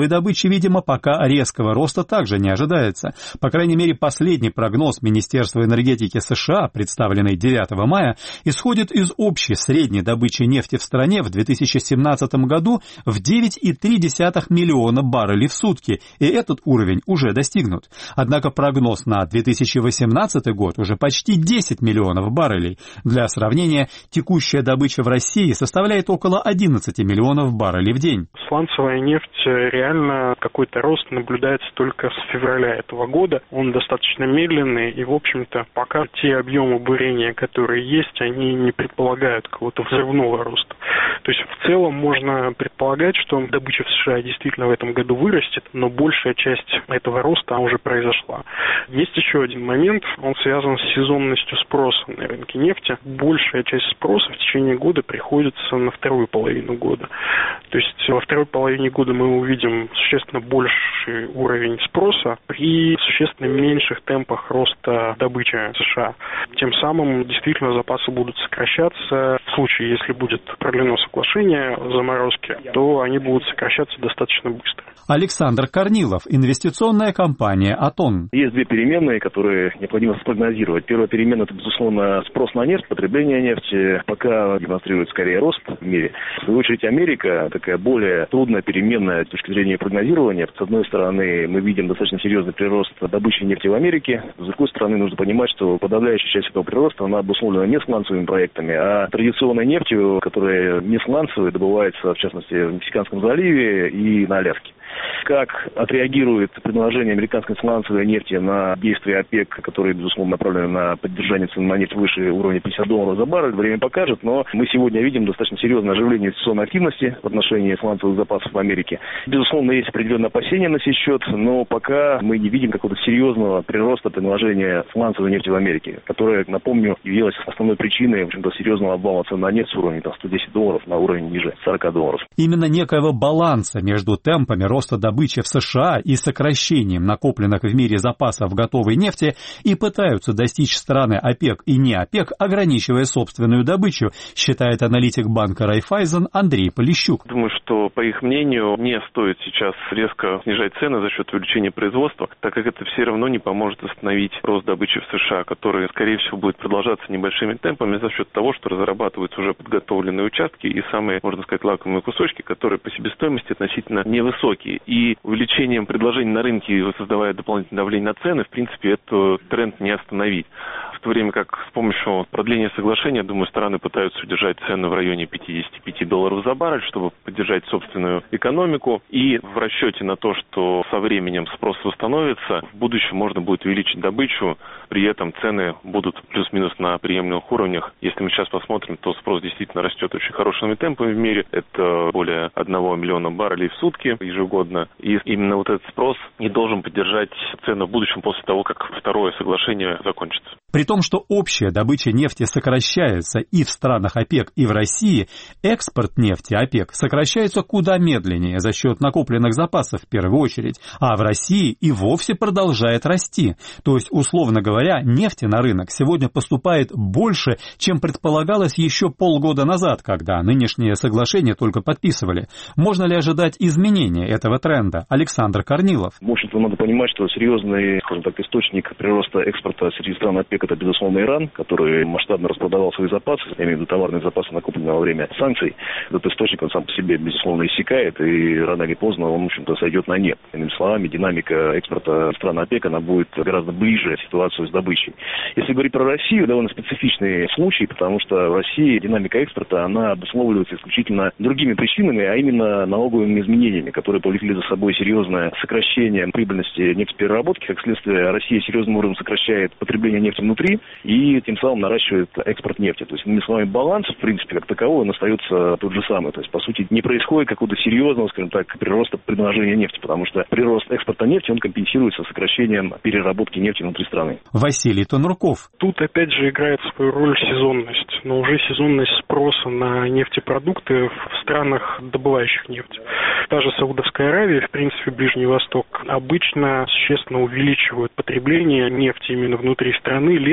добычи, видимо, пока резкого роста также не ожидается. По крайней мере, последний прогноз Министерства энергетики США, представленный девятого мая, исходит из общей средней добычи нефти в стране в две тысячи семнадцатом году в девять целых три десятых миллиона баррелей в сутки, и этот уровень уже достигнут. Однако прогноз на две тысячи восемнадцатый год уже почти десять миллионов баррелей. Для сравнения, текущая добыча в России составляет около одиннадцать миллионов баррелей в день. Сланцевая нефть, реально какой-то рост наблюдается только с февраля этого года. Он достаточно медленный, и, в общем-то, пока те объемы бурения, которые есть, они не предполагают какого-то взрывного роста. То есть, в целом, можно предполагать, что добыча в США действительно в этом году вырастет, но большая часть этого роста уже произошла. Есть еще один момент, он связан с сезонностью спроса на рынке нефти. Большая часть спроса в течение года приходится на вторую половину года. То есть во второй половине года мы увидим существенно больший уровень спроса при существенно меньших темпах роста добычи в США. Тем самым действительно запасы будут сокращаться. В случае, если будет продлено соглашение заморозки, то они будут сокращаться достаточно быстро. Александр Корнилов, инвестиционная компания «Атон». Есть две переменные, которые необходимо спрогнозировать. Первая переменная – это, безусловно, спрос на нефть, потребление нефти. Пока демонстрирует скорее рост в мире. В свою очередь, Америка такая более трудная переменная с точки зрения прогнозирования. С одной стороны, мы видим достаточно серьезный прирост добычи нефти в Америке. С другой стороны, нужно понимать, что подавляющая часть этого прироста, она обусловлена не сланцевыми проектами, а традиционной нефтью, которая не сланцевая, добывается, в частности, в Мексиканском заливе и на Аляске. Как отреагирует предложение американской сланцевой нефти на действия ОПЕК, которые, безусловно, направлены на поддержание цен на нефть выше уровня пятьдесят долларов за баррель, время покажет, но мы сегодня видим достаточно серьезное оживление инвестиционной активности в отношении сланцевых запасов в Америке. Безусловно, есть определенные опасения на сей счет, но пока мы не видим какого-то серьезного прироста предложения сланцевой нефти в Америке, которая, напомню, явилась основной причиной, в общем-то, серьезного обвала цен на нефть с уровня там, сто десять долларов на уровень ниже сорок долларов. Именно некоего баланса между темпами роста добычи в США и сокращением накопленных в мире запасов готовой нефти и пытаются достичь страны ОПЕК и не ОПЕК, ограничивая собственную добычу, считает аналитик банка Райффайзен Андрей Полищук. Думаю, что, по их мнению, не стоит сейчас резко снижать цены за счет увеличения производства, так как это все равно не поможет остановить рост добычи в США, который, скорее всего, будет продолжаться небольшими темпами за счет того, что разрабатываются уже подготовленные участки и самые, можно сказать, лакомые кусочки, которые по себестоимости относительно невысокие. И увеличением предложений на рынке, создавая дополнительное давление на цены, в принципе, этот тренд не остановить. В то время как с помощью продления соглашения, думаю, страны пытаются удержать цены в районе пятьдесят пять долларов за баррель, чтобы поддержать собственную экономику. И в расчете на то, что со временем спрос восстановится, в будущем можно будет увеличить добычу, при этом цены будут плюс-минус на приемлемых уровнях. Если мы сейчас посмотрим, то спрос действительно растет очень хорошими темпами в мире. Это более одного миллиона баррелей в сутки ежегодно. И именно вот этот спрос не должен поддержать цены в будущем после того, как второе соглашение закончится. При том, что общая добыча нефти сокращается и в странах ОПЕК, и в России, экспорт нефти ОПЕК сокращается куда медленнее за счет накопленных запасов в первую очередь, а в России и вовсе продолжает расти. То есть, условно говоря, нефти на рынок сегодня поступает больше, чем предполагалось еще полгода назад, когда нынешнее соглашение только подписывали. Можно ли ожидать изменения этого тренда? Александр Корнилов. В общем-то, надо понимать, что серьезный, скажем так, источник прироста экспорта среди стран ОПЕК — это, безусловно, Иран, который масштабно распродавал свои запасы, я имею в виду товарные запасы, накопленные во время санкций. Этот источник, он сам по себе, безусловно, иссякает, и рано или поздно он, в общем-то, сойдет на нет. Иными словами, динамика экспорта стран ОПЕК, она будет гораздо ближе ситуацию с добычей. Если говорить про Россию, довольно специфичный случай, потому что в России динамика экспорта, она обусловливается исключительно другими причинами, а именно налоговыми изменениями, которые повлекли за собой серьезное сокращение прибыльности нефтепереработки. Как следствие, Россия серьезным образом сокращает потребление нефти внутри и тем самым наращивает экспорт нефти. То есть, иными словами, баланс, в принципе, как таковой, он остается тот же самый. То есть, по сути, не происходит какого-то серьезного, скажем так, прироста предложения нефти, потому что прирост экспорта нефти, он компенсируется сокращением переработки нефти внутри страны. Василий Тонурков. Тут, опять же, играет свою роль сезонность, но уже сезонность спроса на нефтепродукты в странах, добывающих нефть. Та же Саудовская Аравия, в принципе, Ближний Восток, обычно существенно увеличивают потребление нефти именно внутри страны летом,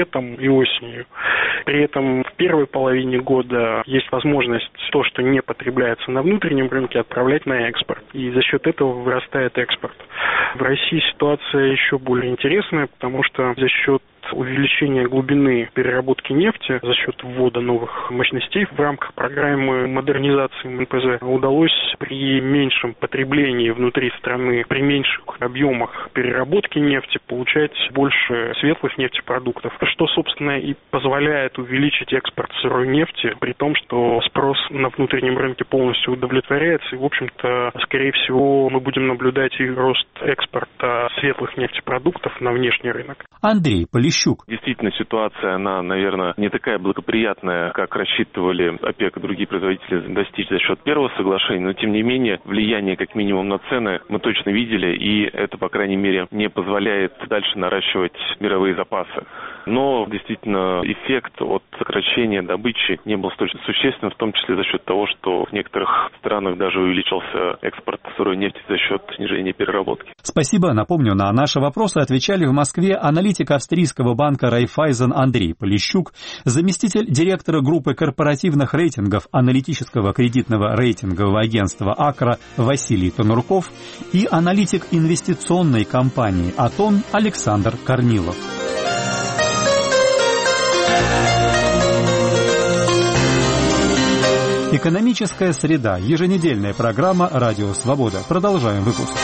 летом и осенью. При этом в первой половине года есть возможность то, что не потребляется на внутреннем рынке, отправлять на экспорт. И за счет этого вырастает экспорт. В России ситуация еще более интересная, потому что за счет увеличения глубины переработки нефти за счет ввода новых мощностей в рамках программы модернизации эм эн пэ зэ удалось при меньшем потреблении внутри страны, при меньших объемах переработки нефти получать больше светлых нефтепродуктов, что, собственно, и позволяет увеличить экспорт сырой нефти, при том, что спрос на внутреннем рынке полностью удовлетворяется, и, в общем-то, скорее всего, мы будем наблюдать и рост экспорта светлых нефтепродуктов на внешний рынок. Андрей Полищук. Действительно, ситуация, она, наверное, не такая благоприятная, как рассчитывали ОПЕК и другие производители достичь за счет первого соглашения, но, тем не менее, влияние, как минимум, на цены мы точно видели, и это, по крайней мере, не позволяет дальше наращивать мировые запасы. Но, действительно, эффект от сокращения добычи не был столь существенным, в том числе за счет того, что в некоторых странах даже увеличился экспорт сырой нефти за счет снижения переработки. Спасибо. Напомню, на наши вопросы отвечали в Москве аналитик австрийского банка Райффайзен Андрей Полищук, заместитель директора группы корпоративных рейтингов аналитического кредитного рейтингового агентства «Акра» Василий Тонурков и аналитик инвестиционной компании «Атон» Александр Корнилов. Экономическая среда. Еженедельная программа «Радио Свобода». Продолжаем выпуск.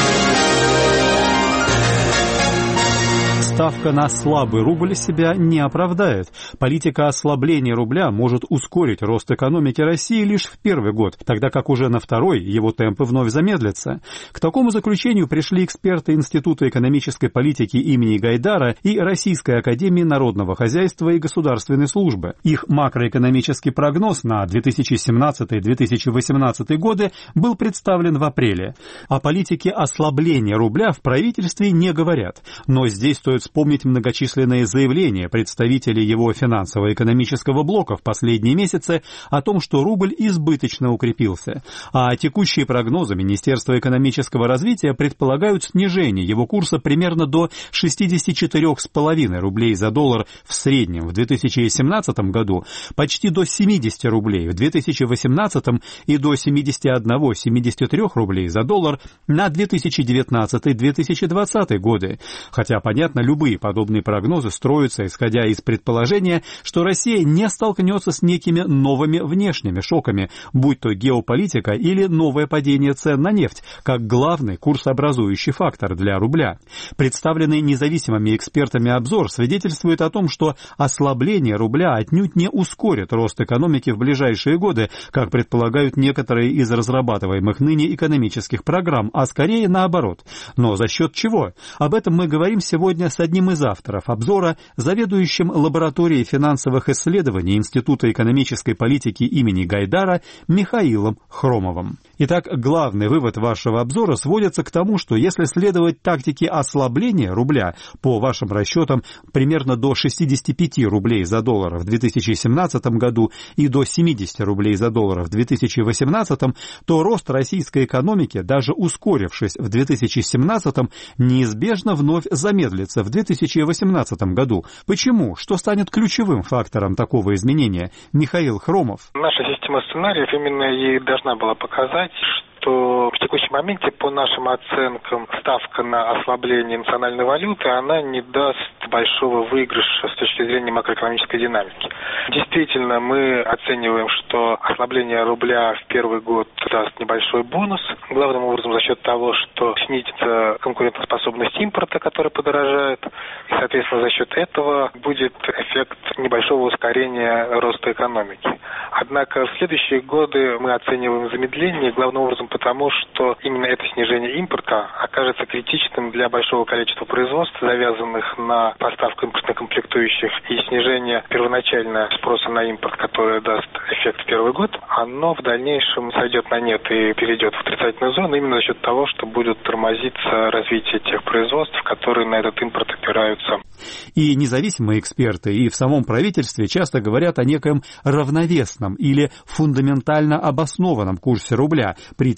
Ставка на слабый рубль себя не оправдает. Политика ослабления рубля может ускорить рост экономики России лишь в первый год, тогда как уже на второй его темпы вновь замедлятся. К такому заключению пришли эксперты Института экономической политики имени Гайдара и Российской академии народного хозяйства и государственной службы. Их макроэкономический прогноз на две тысячи семнадцатый — две тысячи восемнадцатый годы был представлен в апреле. О политике ослабления рубля в правительстве не говорят, но здесь стоит вспомнить многочисленные заявления представителей его финансово-экономического блока в последние месяцы о том, что рубль избыточно укрепился. А текущие прогнозы Министерства экономического развития предполагают снижение его курса примерно до шестьдесят четыре целых пять десятых рублей за доллар в среднем в две тысячи семнадцатом году, почти до семьдесят рублей в две тысячи восемнадцатом и до семьдесят один — семьдесят три рублей за доллар на две тысячи девятнадцатый — две тысячи двадцатый годы. Хотя, понятно, любые подобные прогнозы строятся, исходя из предположения, что Россия не столкнется с некими новыми внешними шоками, будь то геополитика или новое падение цен на нефть, как главный курсообразующий фактор для рубля. Представленный независимыми экспертами обзор свидетельствует о том, что ослабление рубля отнюдь не ускорит рост экономики в ближайшие годы, как предполагают некоторые из разрабатываемых ныне экономических программ, а скорее наоборот. Но за счет чего? Об этом мы говорим сегодня с одним из авторов обзора, заведующим лабораторией финансовых исследований Института экономической политики имени Гайдара Михаилом Хромовым. Итак, главный вывод вашего обзора сводится к тому, что если следовать тактике ослабления рубля, по вашим расчетам, примерно до шестьдесят пять рублей за доллар в две тысячи семнадцатом году и до семьдесят рублей за доллар в две тысячи восемнадцатом, то рост российской экономики, даже ускорившись в две тысячи семнадцатом, неизбежно вновь замедлится в две тысячи восемнадцатом году. Почему? Что станет ключевым фактором такого изменения? Михаил Хромов. Наша система сценариев именно и должна была показать, что в текущем моменте, по нашим оценкам, ставка на ослабление национальной валюты, она не даст большого выигрыша с точки зрения макроэкономической динамики. Действительно, мы оцениваем, что ослабление рубля в первый год даст небольшой бонус, главным образом за счет того, что снизится конкурентоспособность импорта, который подорожает, и, соответственно, за счет этого будет эффект небольшого ускорения роста экономики. Однако в следующие годы мы оцениваем замедление, главным образом потому, что именно это снижение импорта окажется критичным для большого количества производств, завязанных на поставку импортных комплектующих, и снижение первоначально спроса на импорт, которое даст эффект в первый год, оно в дальнейшем сойдет на нет и перейдет в отрицательную зону именно за счет того, что будет тормозиться развитие тех производств, которые на этот импорт опираются. И независимые эксперты, и в самом правительстве часто говорят о некоем равновесном или фундаментально обоснованном курсе рубля при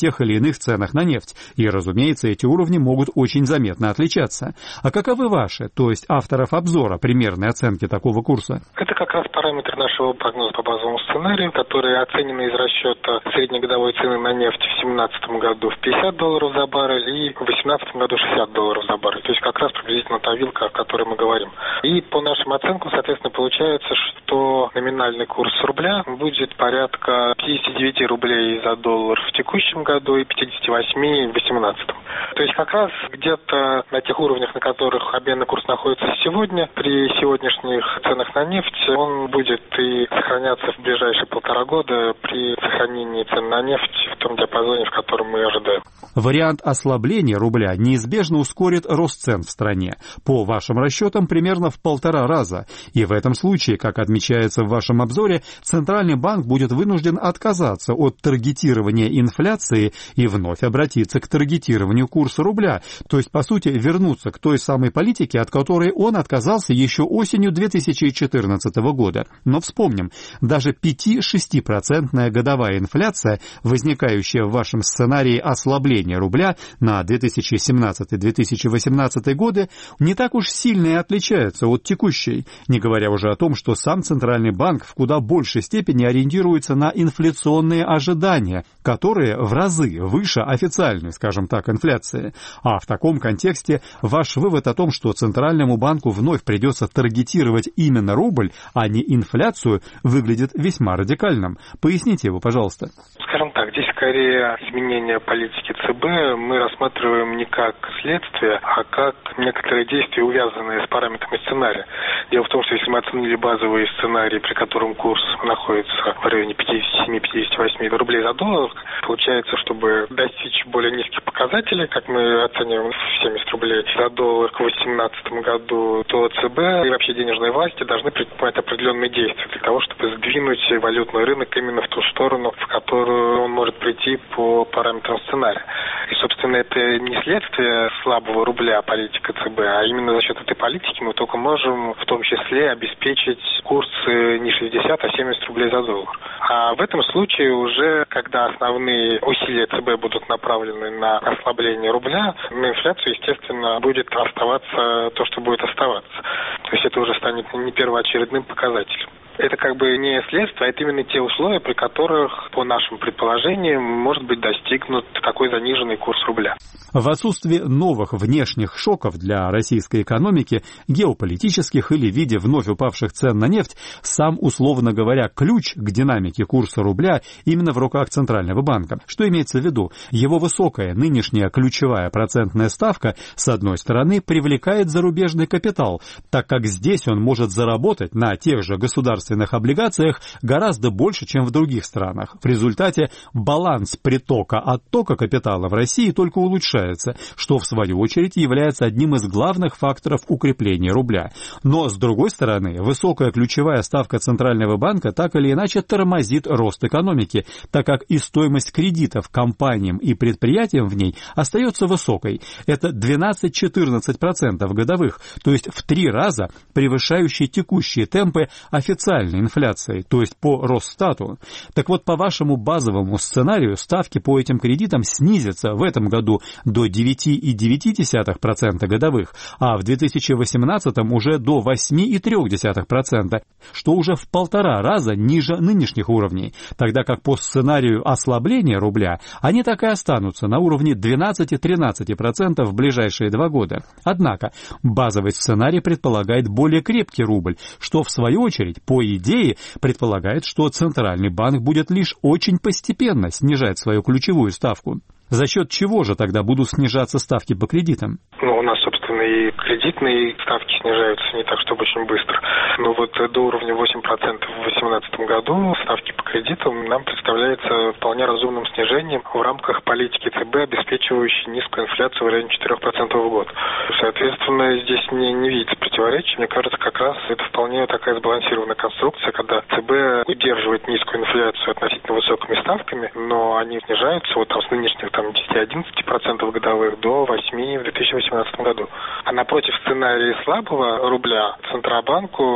тех или иных ценах на нефть. И, разумеется, эти уровни могут очень заметно отличаться. А каковы ваши, то есть авторов обзора, примерные оценки такого курса? Это как раз параметр нашего прогноза по базовому сценарию, который оценены из расчета среднегодовой цены на нефть в две тысячи семнадцатом году в пятьдесят долларов за баррель и в две тысячи восемнадцатом году шестьдесят долларов за баррель. То есть как раз приблизительно та вилка, о которой мы говорим. И по нашим оценкам, соответственно, получается, что номинальный курс рубля будет порядка пятьдесят девять рублей за доллар в текущем году и пятьдесят восемь в две тысячи восемнадцатом. То есть как раз где-то на тех уровнях, на которых обменный курс находится сегодня, при сегодняшних ценах на нефть, он будет и сохраняться в ближайшие полтора года при сохранении цен на нефть в том диапазоне, в котором мы ожидаем. Вариант ослабления рубля неизбежно ускорит рост цен в стране. По вашим расчетам, примерно в полтора раза. И в этом случае, как отмечается в вашем обзоре, Центральный банк будет вынужден отказаться от таргетирования инфляции и вновь обратиться к таргетированию курса рубля. То есть, по сути, вернуться к той самой политике, от которой он отказался еще осенью две тысячи четырнадцатого года. Но вспомним, даже пять-шесть процентная годовая инфляция, возникающая в вашем сценарии ослабления рубля на две тысячи семнадцатый - две тысячи восемнадцатый годы, не так уж сильно и отличается от текущей, не говоря уже о том, что сам Центральный банк в куда большей степени ориентируется на инфляционные ожидания, которые в разы выше официальной, скажем так, инфляции. А в таком контексте ваш вывод о том, что Центральному банку вновь придется таргетировать именно рубль, а не инфляцию, выглядит весьма радикальным. Поясните его, пожалуйста. Скажем так, здесь скорее изменение политики ЦБ мы рассматриваем не как следствие, а как некоторые действия, увязанные с параметрами сценария. Дело в том, что если мы оценили базовый сценарий, при котором курс находится в районе пятьдесят семь - пятьдесят восемь рублей за доллар, получается, чтобы достичь более низких показателей, как мы оцениваем семьдесят рублей за доллар к две тысячи восемнадцатому году, то ЦБ и вообще денежные власти должны предпринимать определенные действия для того, чтобы сдвинуть валютный рынок именно в ту сторону, в которую он может прийти по параметрам сценария. И, собственно, это не следствие слабого рубля политика ЦБ, а именно за счет этой политики мы только можем в том числе обеспечить курсы не шестьдесят, а семьдесят рублей за доллар. А в этом случае уже, когда основные усилия ЦБ будут направлены на ослабление рубля, на инфляцию, естественно, будет оставаться то, что будет оставаться. То есть это уже станет не первоочередным показателем. Это как бы не следствие, а это именно те условия, при которых, по нашим предположениям, может быть достигнут такой заниженный курс рубля. В отсутствие новых внешних шоков для российской экономики, геополитических или в виде вновь упавших цен на нефть, сам, условно говоря, ключ к динамике курса рубля именно в руках Центрального банка. Что имеется в виду? Его высокая нынешняя ключевая процентная ставка, с одной стороны, привлекает зарубежный капитал, так как здесь он может заработать на тех же государственных облигациях гораздо больше, чем в других странах. В результате баланс притока-оттока капитала в России только улучшается, что в свою очередь является одним из главных факторов укрепления рубля. Но, с другой стороны, высокая ключевая ставка Центрального банка так или иначе тормозит рост экономики, так как и стоимость кредитов компаниям и предприятиям в ней остается высокой. Это двенадцать-четырнадцать процентов годовых, то есть в три раза превышающие текущие темпы официальной инфляции, то есть по Росстату. Так вот, по вашему базовому сценарию ставки по этим кредитам снизятся в этом году до девять целых девять десятых процента годовых, а в две тысячи восемнадцатом уже до восемь целых три десятых процента, что уже в полтора раза ниже нынешних уровней, тогда как по сценарию ослабления рубля они так и останутся на уровне двенадцать-тринадцать процентов в ближайшие два года. Однако базовый сценарий предполагает более крепкий рубль, что в свою очередь, по идее, предполагает, что Центральный банк будет лишь очень постепенно снижать свою ключевую ставку. За счет чего же тогда будут снижаться ставки по кредитам? Ну, у нас, собственно, и кредитные ставки снижаются не так, чтобы очень быстро. Но вот до уровня восемь процентов в две тысячи восемнадцатом году ставки по кредитам нам представляется вполне разумным снижением в рамках политики ЦБ, обеспечивающей низкую инфляцию в районе четырех процентов в год. Соответственно, здесь не, не видится противоречия. Мне кажется, как раз это вполне такая сбалансированная конструкция, когда ЦБ удерживает низкую инфляцию относительно высокими ставками, но они снижаются вот там с нынешних там, десять-одиннадцать процентов годовых до восемь процентов в две тысячи восемнадцатом году. А напротив сценария слабого рубля Центробанку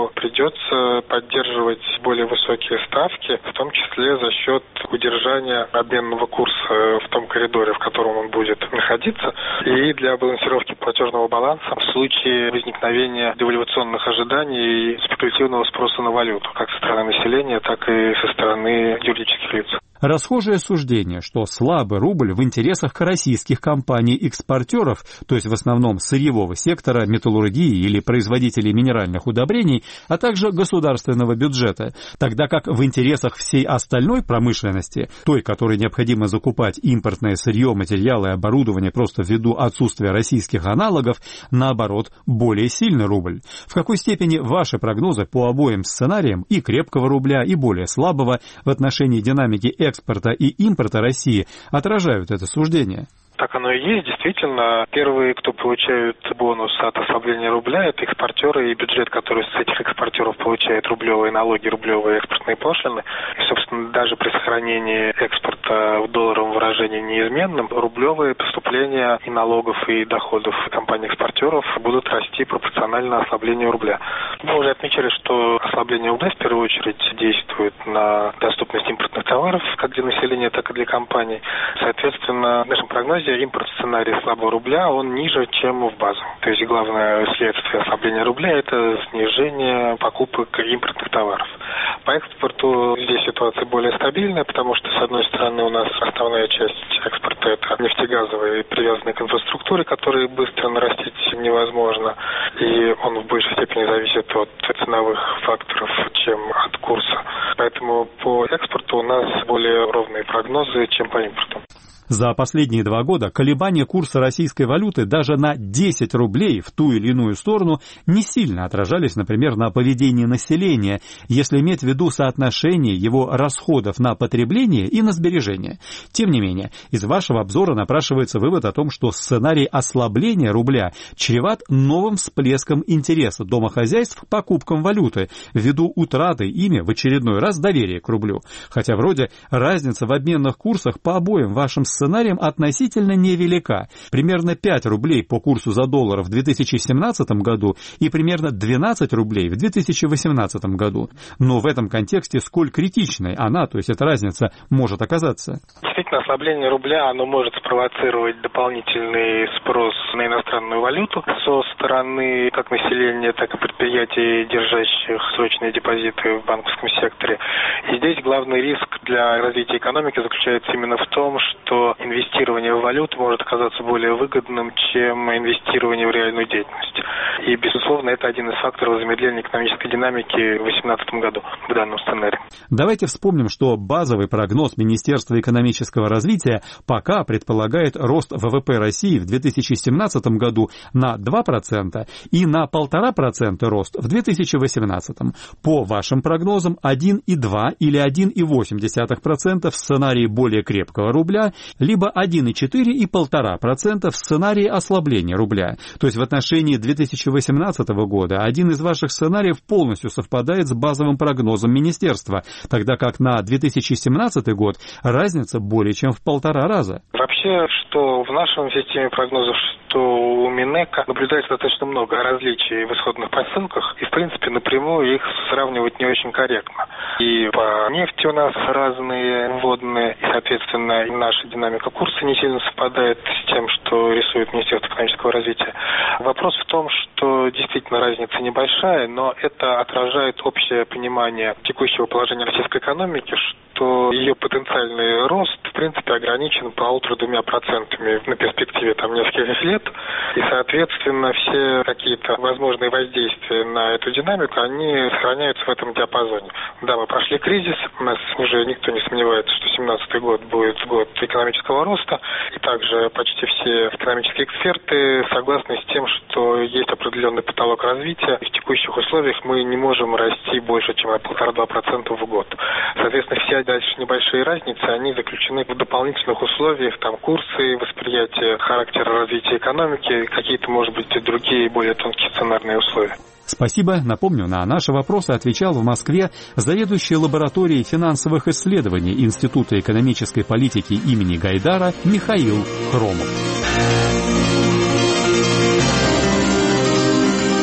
что придется поддерживать более высокие ставки, в том числе за счет удержания обменного курса в том коридоре, в котором он будет находиться, и для балансировки платежного баланса в случае возникновения девальвационных ожиданий и спекулятивного спроса на валюту, как со стороны населения, так и со стороны юридических лиц. Расхожее суждение, что слабый рубль в интересах российских компаний-экспортеров, то есть в основном сырьевого сектора, металлургии или производителей минеральных удобрений, а также государственного бюджета, тогда как в интересах всей остальной промышленности, той, которой необходимо закупать импортное сырье, материалы и оборудование просто ввиду отсутствия российских аналогов, наоборот, более сильный рубль. В какой степени ваши прогнозы по обоим сценариям, и крепкого рубля, и более слабого, в отношении динамики экспорта и импорта России отражают это суждение? Так оно и есть, действительно. Первые, кто получают бонус от ослабления рубля, это экспортеры, и бюджет, который с этих экспортеров получает рублевые налоги, рублевые экспортные пошлины. И, собственно, даже при сохранении экспорта в долларовом выражении неизменным, рублевые поступления и налогов, и доходов компаний-экспортеров будут расти пропорционально ослаблению рубля. Мы уже отмечали, что ослабление рубля в первую очередь действует на доступность импортных товаров как для населения, так и для компаний. Соответственно, в нашем прогнозе импорт-сценарий слабого рубля, он ниже, чем в базовом. То есть главное следствие ослабления рубля – это снижение покупок импортных товаров. По экспорту здесь ситуация более стабильная, потому что, с одной стороны, у нас основная часть экспорта – это нефтегазовые, привязанные к инфраструктуре, которые быстро нарастить невозможно, и он в большей степени зависит от ценовых факторов, чем от курса. Поэтому по экспорту у нас более ровные прогнозы, чем по импорту. За последние два года колебания курса российской валюты даже на десять рублей в ту или иную сторону не сильно отражались, например, на поведении населения, если иметь в виду соотношение его расходов на потребление и на сбережения. Тем не менее, из вашего обзора напрашивается вывод о том, что сценарий ослабления рубля чреват новым всплеском интереса домохозяйств к покупкам валюты ввиду утраты ими в очередной раз доверия к рублю. Хотя вроде разница в обменных курсах по обоим вашим сценариям относительно невелика. Примерно пять рублей по курсу за доллар в две тысячи семнадцатом году и примерно двенадцать рублей в две тысячи восемнадцатом году. Но в этом контексте сколь критичной она, то есть эта разница, может оказаться? Действительно, ослабление рубля, оно может спровоцировать дополнительный спрос на иностранную валюту со стороны как населения, так и предприятий, держащих срочные депозиты в банковском секторе. И здесь главный риск для развития экономики заключается именно в том, что инвестирование в валюту может оказаться более выгодным, чем инвестирование в реальную деятельность. И, безусловно, это один из факторов замедления экономической динамики в две тысячи восемнадцатом году в данном сценарии. Давайте вспомним, что базовый прогноз Министерства экономического развития пока предполагает рост ВВП России в две тысячи семнадцатом году на два процента и на полтора процента рост в две тысячи восемнадцатом. По вашим прогнозам один и два или один и восемь десятых процента в сценарии более крепкого рубля, либо один и четыре и полтора процента в сценарии ослабления рубля. То есть в отношении две тысячи восемнадцатого года один из ваших сценариев полностью совпадает с базовым прогнозом министерства, тогда как на две тысячи семнадцатый год разница более чем в полтора раза. Вообще, что в нашем системе прогнозов, что у Минэка наблюдается достаточно много различий в исходных посылках, и, в принципе, напрямую их сравнивать не очень корректно. И по нефти у нас разные вводные, и, соответственно, наша динамика курса не сильно совпадает с тем, что рисует Министерство экономического развития. Вопрос в том, что действительно разница небольшая, но это отражает общее понимание текущего положения российской экономики, что ее потенциальный рост, в принципе, ограничен полутора-двумя процентами на перспективе там нескольких лет, и, соответственно, все какие-то возможные воздействия на эту динамику, они сохраняются в этом диапазоне. Да, мы прошли кризис, у нас уже никто не сомневается, что семнадцатый год будет год экономического роста, и также почти все экономические эксперты согласны с тем, что есть определенный потолок развития, и в текущих условиях мы не можем расти больше, чем на полтора-два процента в год. Соответственно, все дальше небольшие разницы, они заключены в дополнительных условиях, там курсы, восприятие характера развития экономики, какие-то, может быть, и другие более тонкие сценарные условия. Спасибо. Напомню, на наши вопросы отвечал в Москве заведующий лабораторией финансовых исследований Института экономической политики имени Гайдара Михаил Хромов.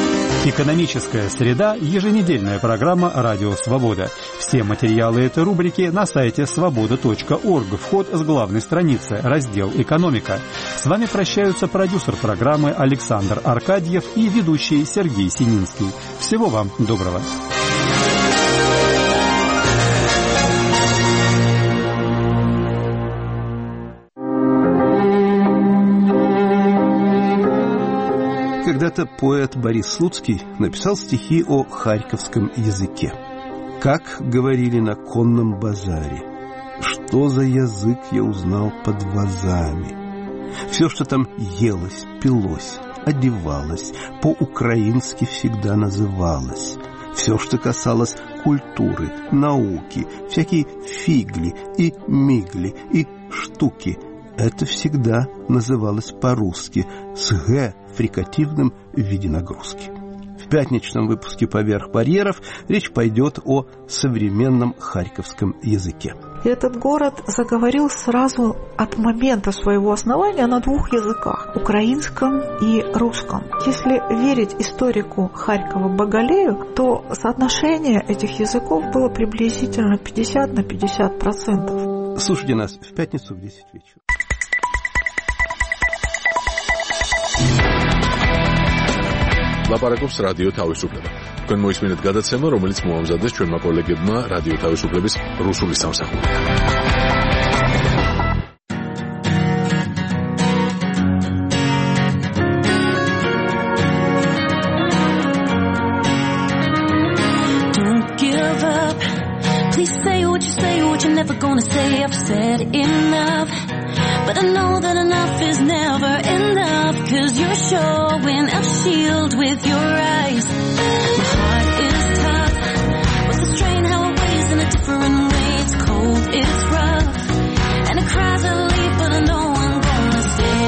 Экономическая среда – еженедельная программа «Радио Свобода». Все материалы этой рубрики на сайте свобода точка орг. Вход с главной страницы, раздел «Экономика». С вами прощаются продюсер программы Александр Аркадьев и ведущий Сергей Сининский. Всего вам доброго. Когда-то поэт Борис Слуцкий написал стихи о харьковском языке. Как говорили на конном базаре, что за язык я узнал под вазами. Все, что там елось, пилось, одевалось, по-украински всегда называлось. Все, что касалось культуры, науки, всякие фигли и мигли и штуки, это всегда называлось по-русски с «г» фрикативным в виде нагрузки. В пятничном выпуске «Поверх барьеров» речь пойдет о современном харьковском языке. Этот город заговорил сразу от момента своего основания на двух языках – украинском и русском. Если верить историку Харькова Багалею, то соотношение этих языков было приблизительно пятьдесят на пятьдесят процентов. Слушайте нас в пятницу в десять вечера. ლაპარაკობს რადიო თავისუფლება. თქვენ მოისმინეთ გადაცემა, რომელიც მოამზადეს ჩვენმა კოლეგებმა რადიო თავისუფლების რუსული სამსახურიდან. Don't give up. Please say what you say, what you're never gonna say. I've said enough. But I know that enough is never enough, 'cause you're showing a shield with your eyes. My heart is tough, but the strain how it weighs in a different way. It's cold, it's rough, and it cries a leaf, but I know I'm gonna stay.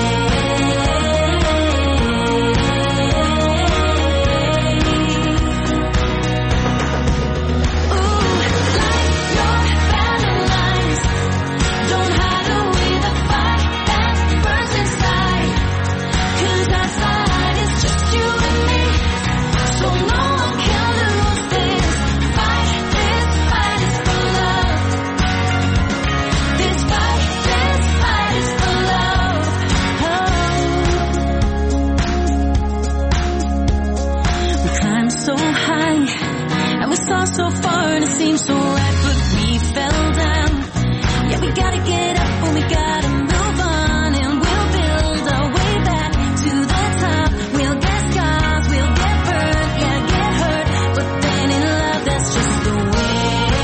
So far and it seems so right, but we fell down. Yeah, we gotta get up and we gotta move on, and we'll build our way back to the top. We'll get scars, we'll get burned, yeah, get hurt, but then in love that's just the way.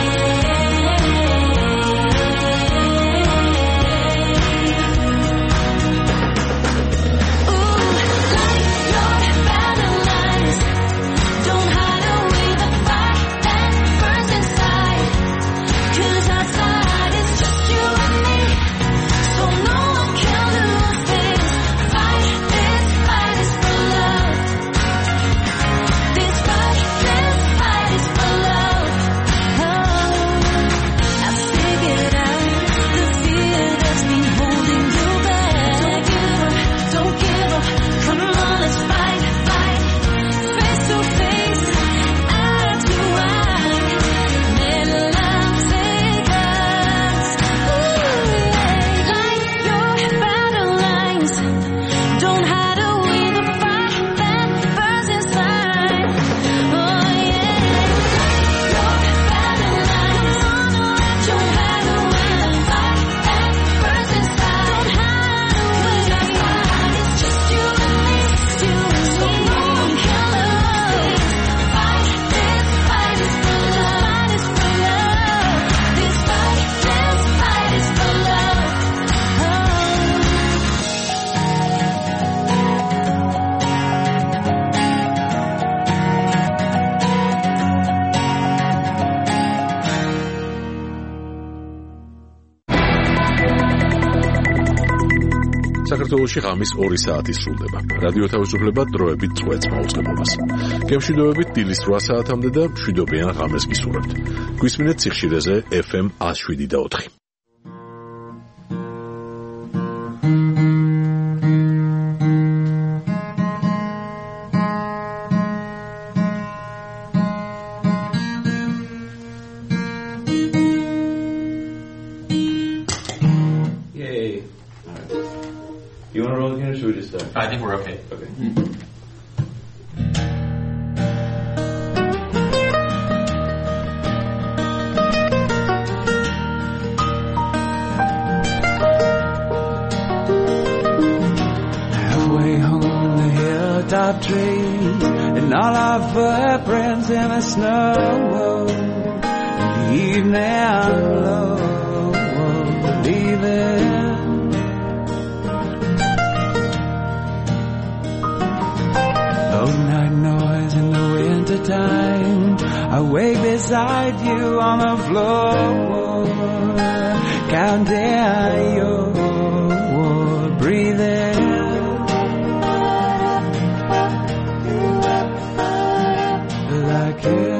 Ooh, light your battle lines. Don't hide away the fire. Cause outside it's just you and me, so no one can lose this fight. This fight is for love. This fight, this fight is for love. Oh, I've figured out the fear that's been holding you back. Don't give up, don't give up. Come on, let's fight, fight. Face to face, eye to eye. Let love take us. Ooh, yeah. Light your battle lines. Don't hide away the fire that burns inside. Oh yeah. Light your battle lines. Don't hide away the fire that burns inside. Don't hide away. Outside it's just you and me, you and so no one can lose. Fight, this fight is for love. This fight, this fight is for love. Oh. საქართველოში ღამის ორი საათი სრულდება. რადიო თავისუფლება დროებით წვეთს მაუწყებლობას. გემშვიდობებით დილის რვა საათამდე და მშვიდობიან ღამეს გისურვებთ. გვისმინეთ სიხშირეზე ეფ ემ one oh seven და four. should we just start? I think we're okay. Okay. Halfway home, the hilltop trees, and all our footprints in the snow. The evening low, leaving. Old night noise in the winter time. I wake beside you on the floor, counting your breathing. Like you.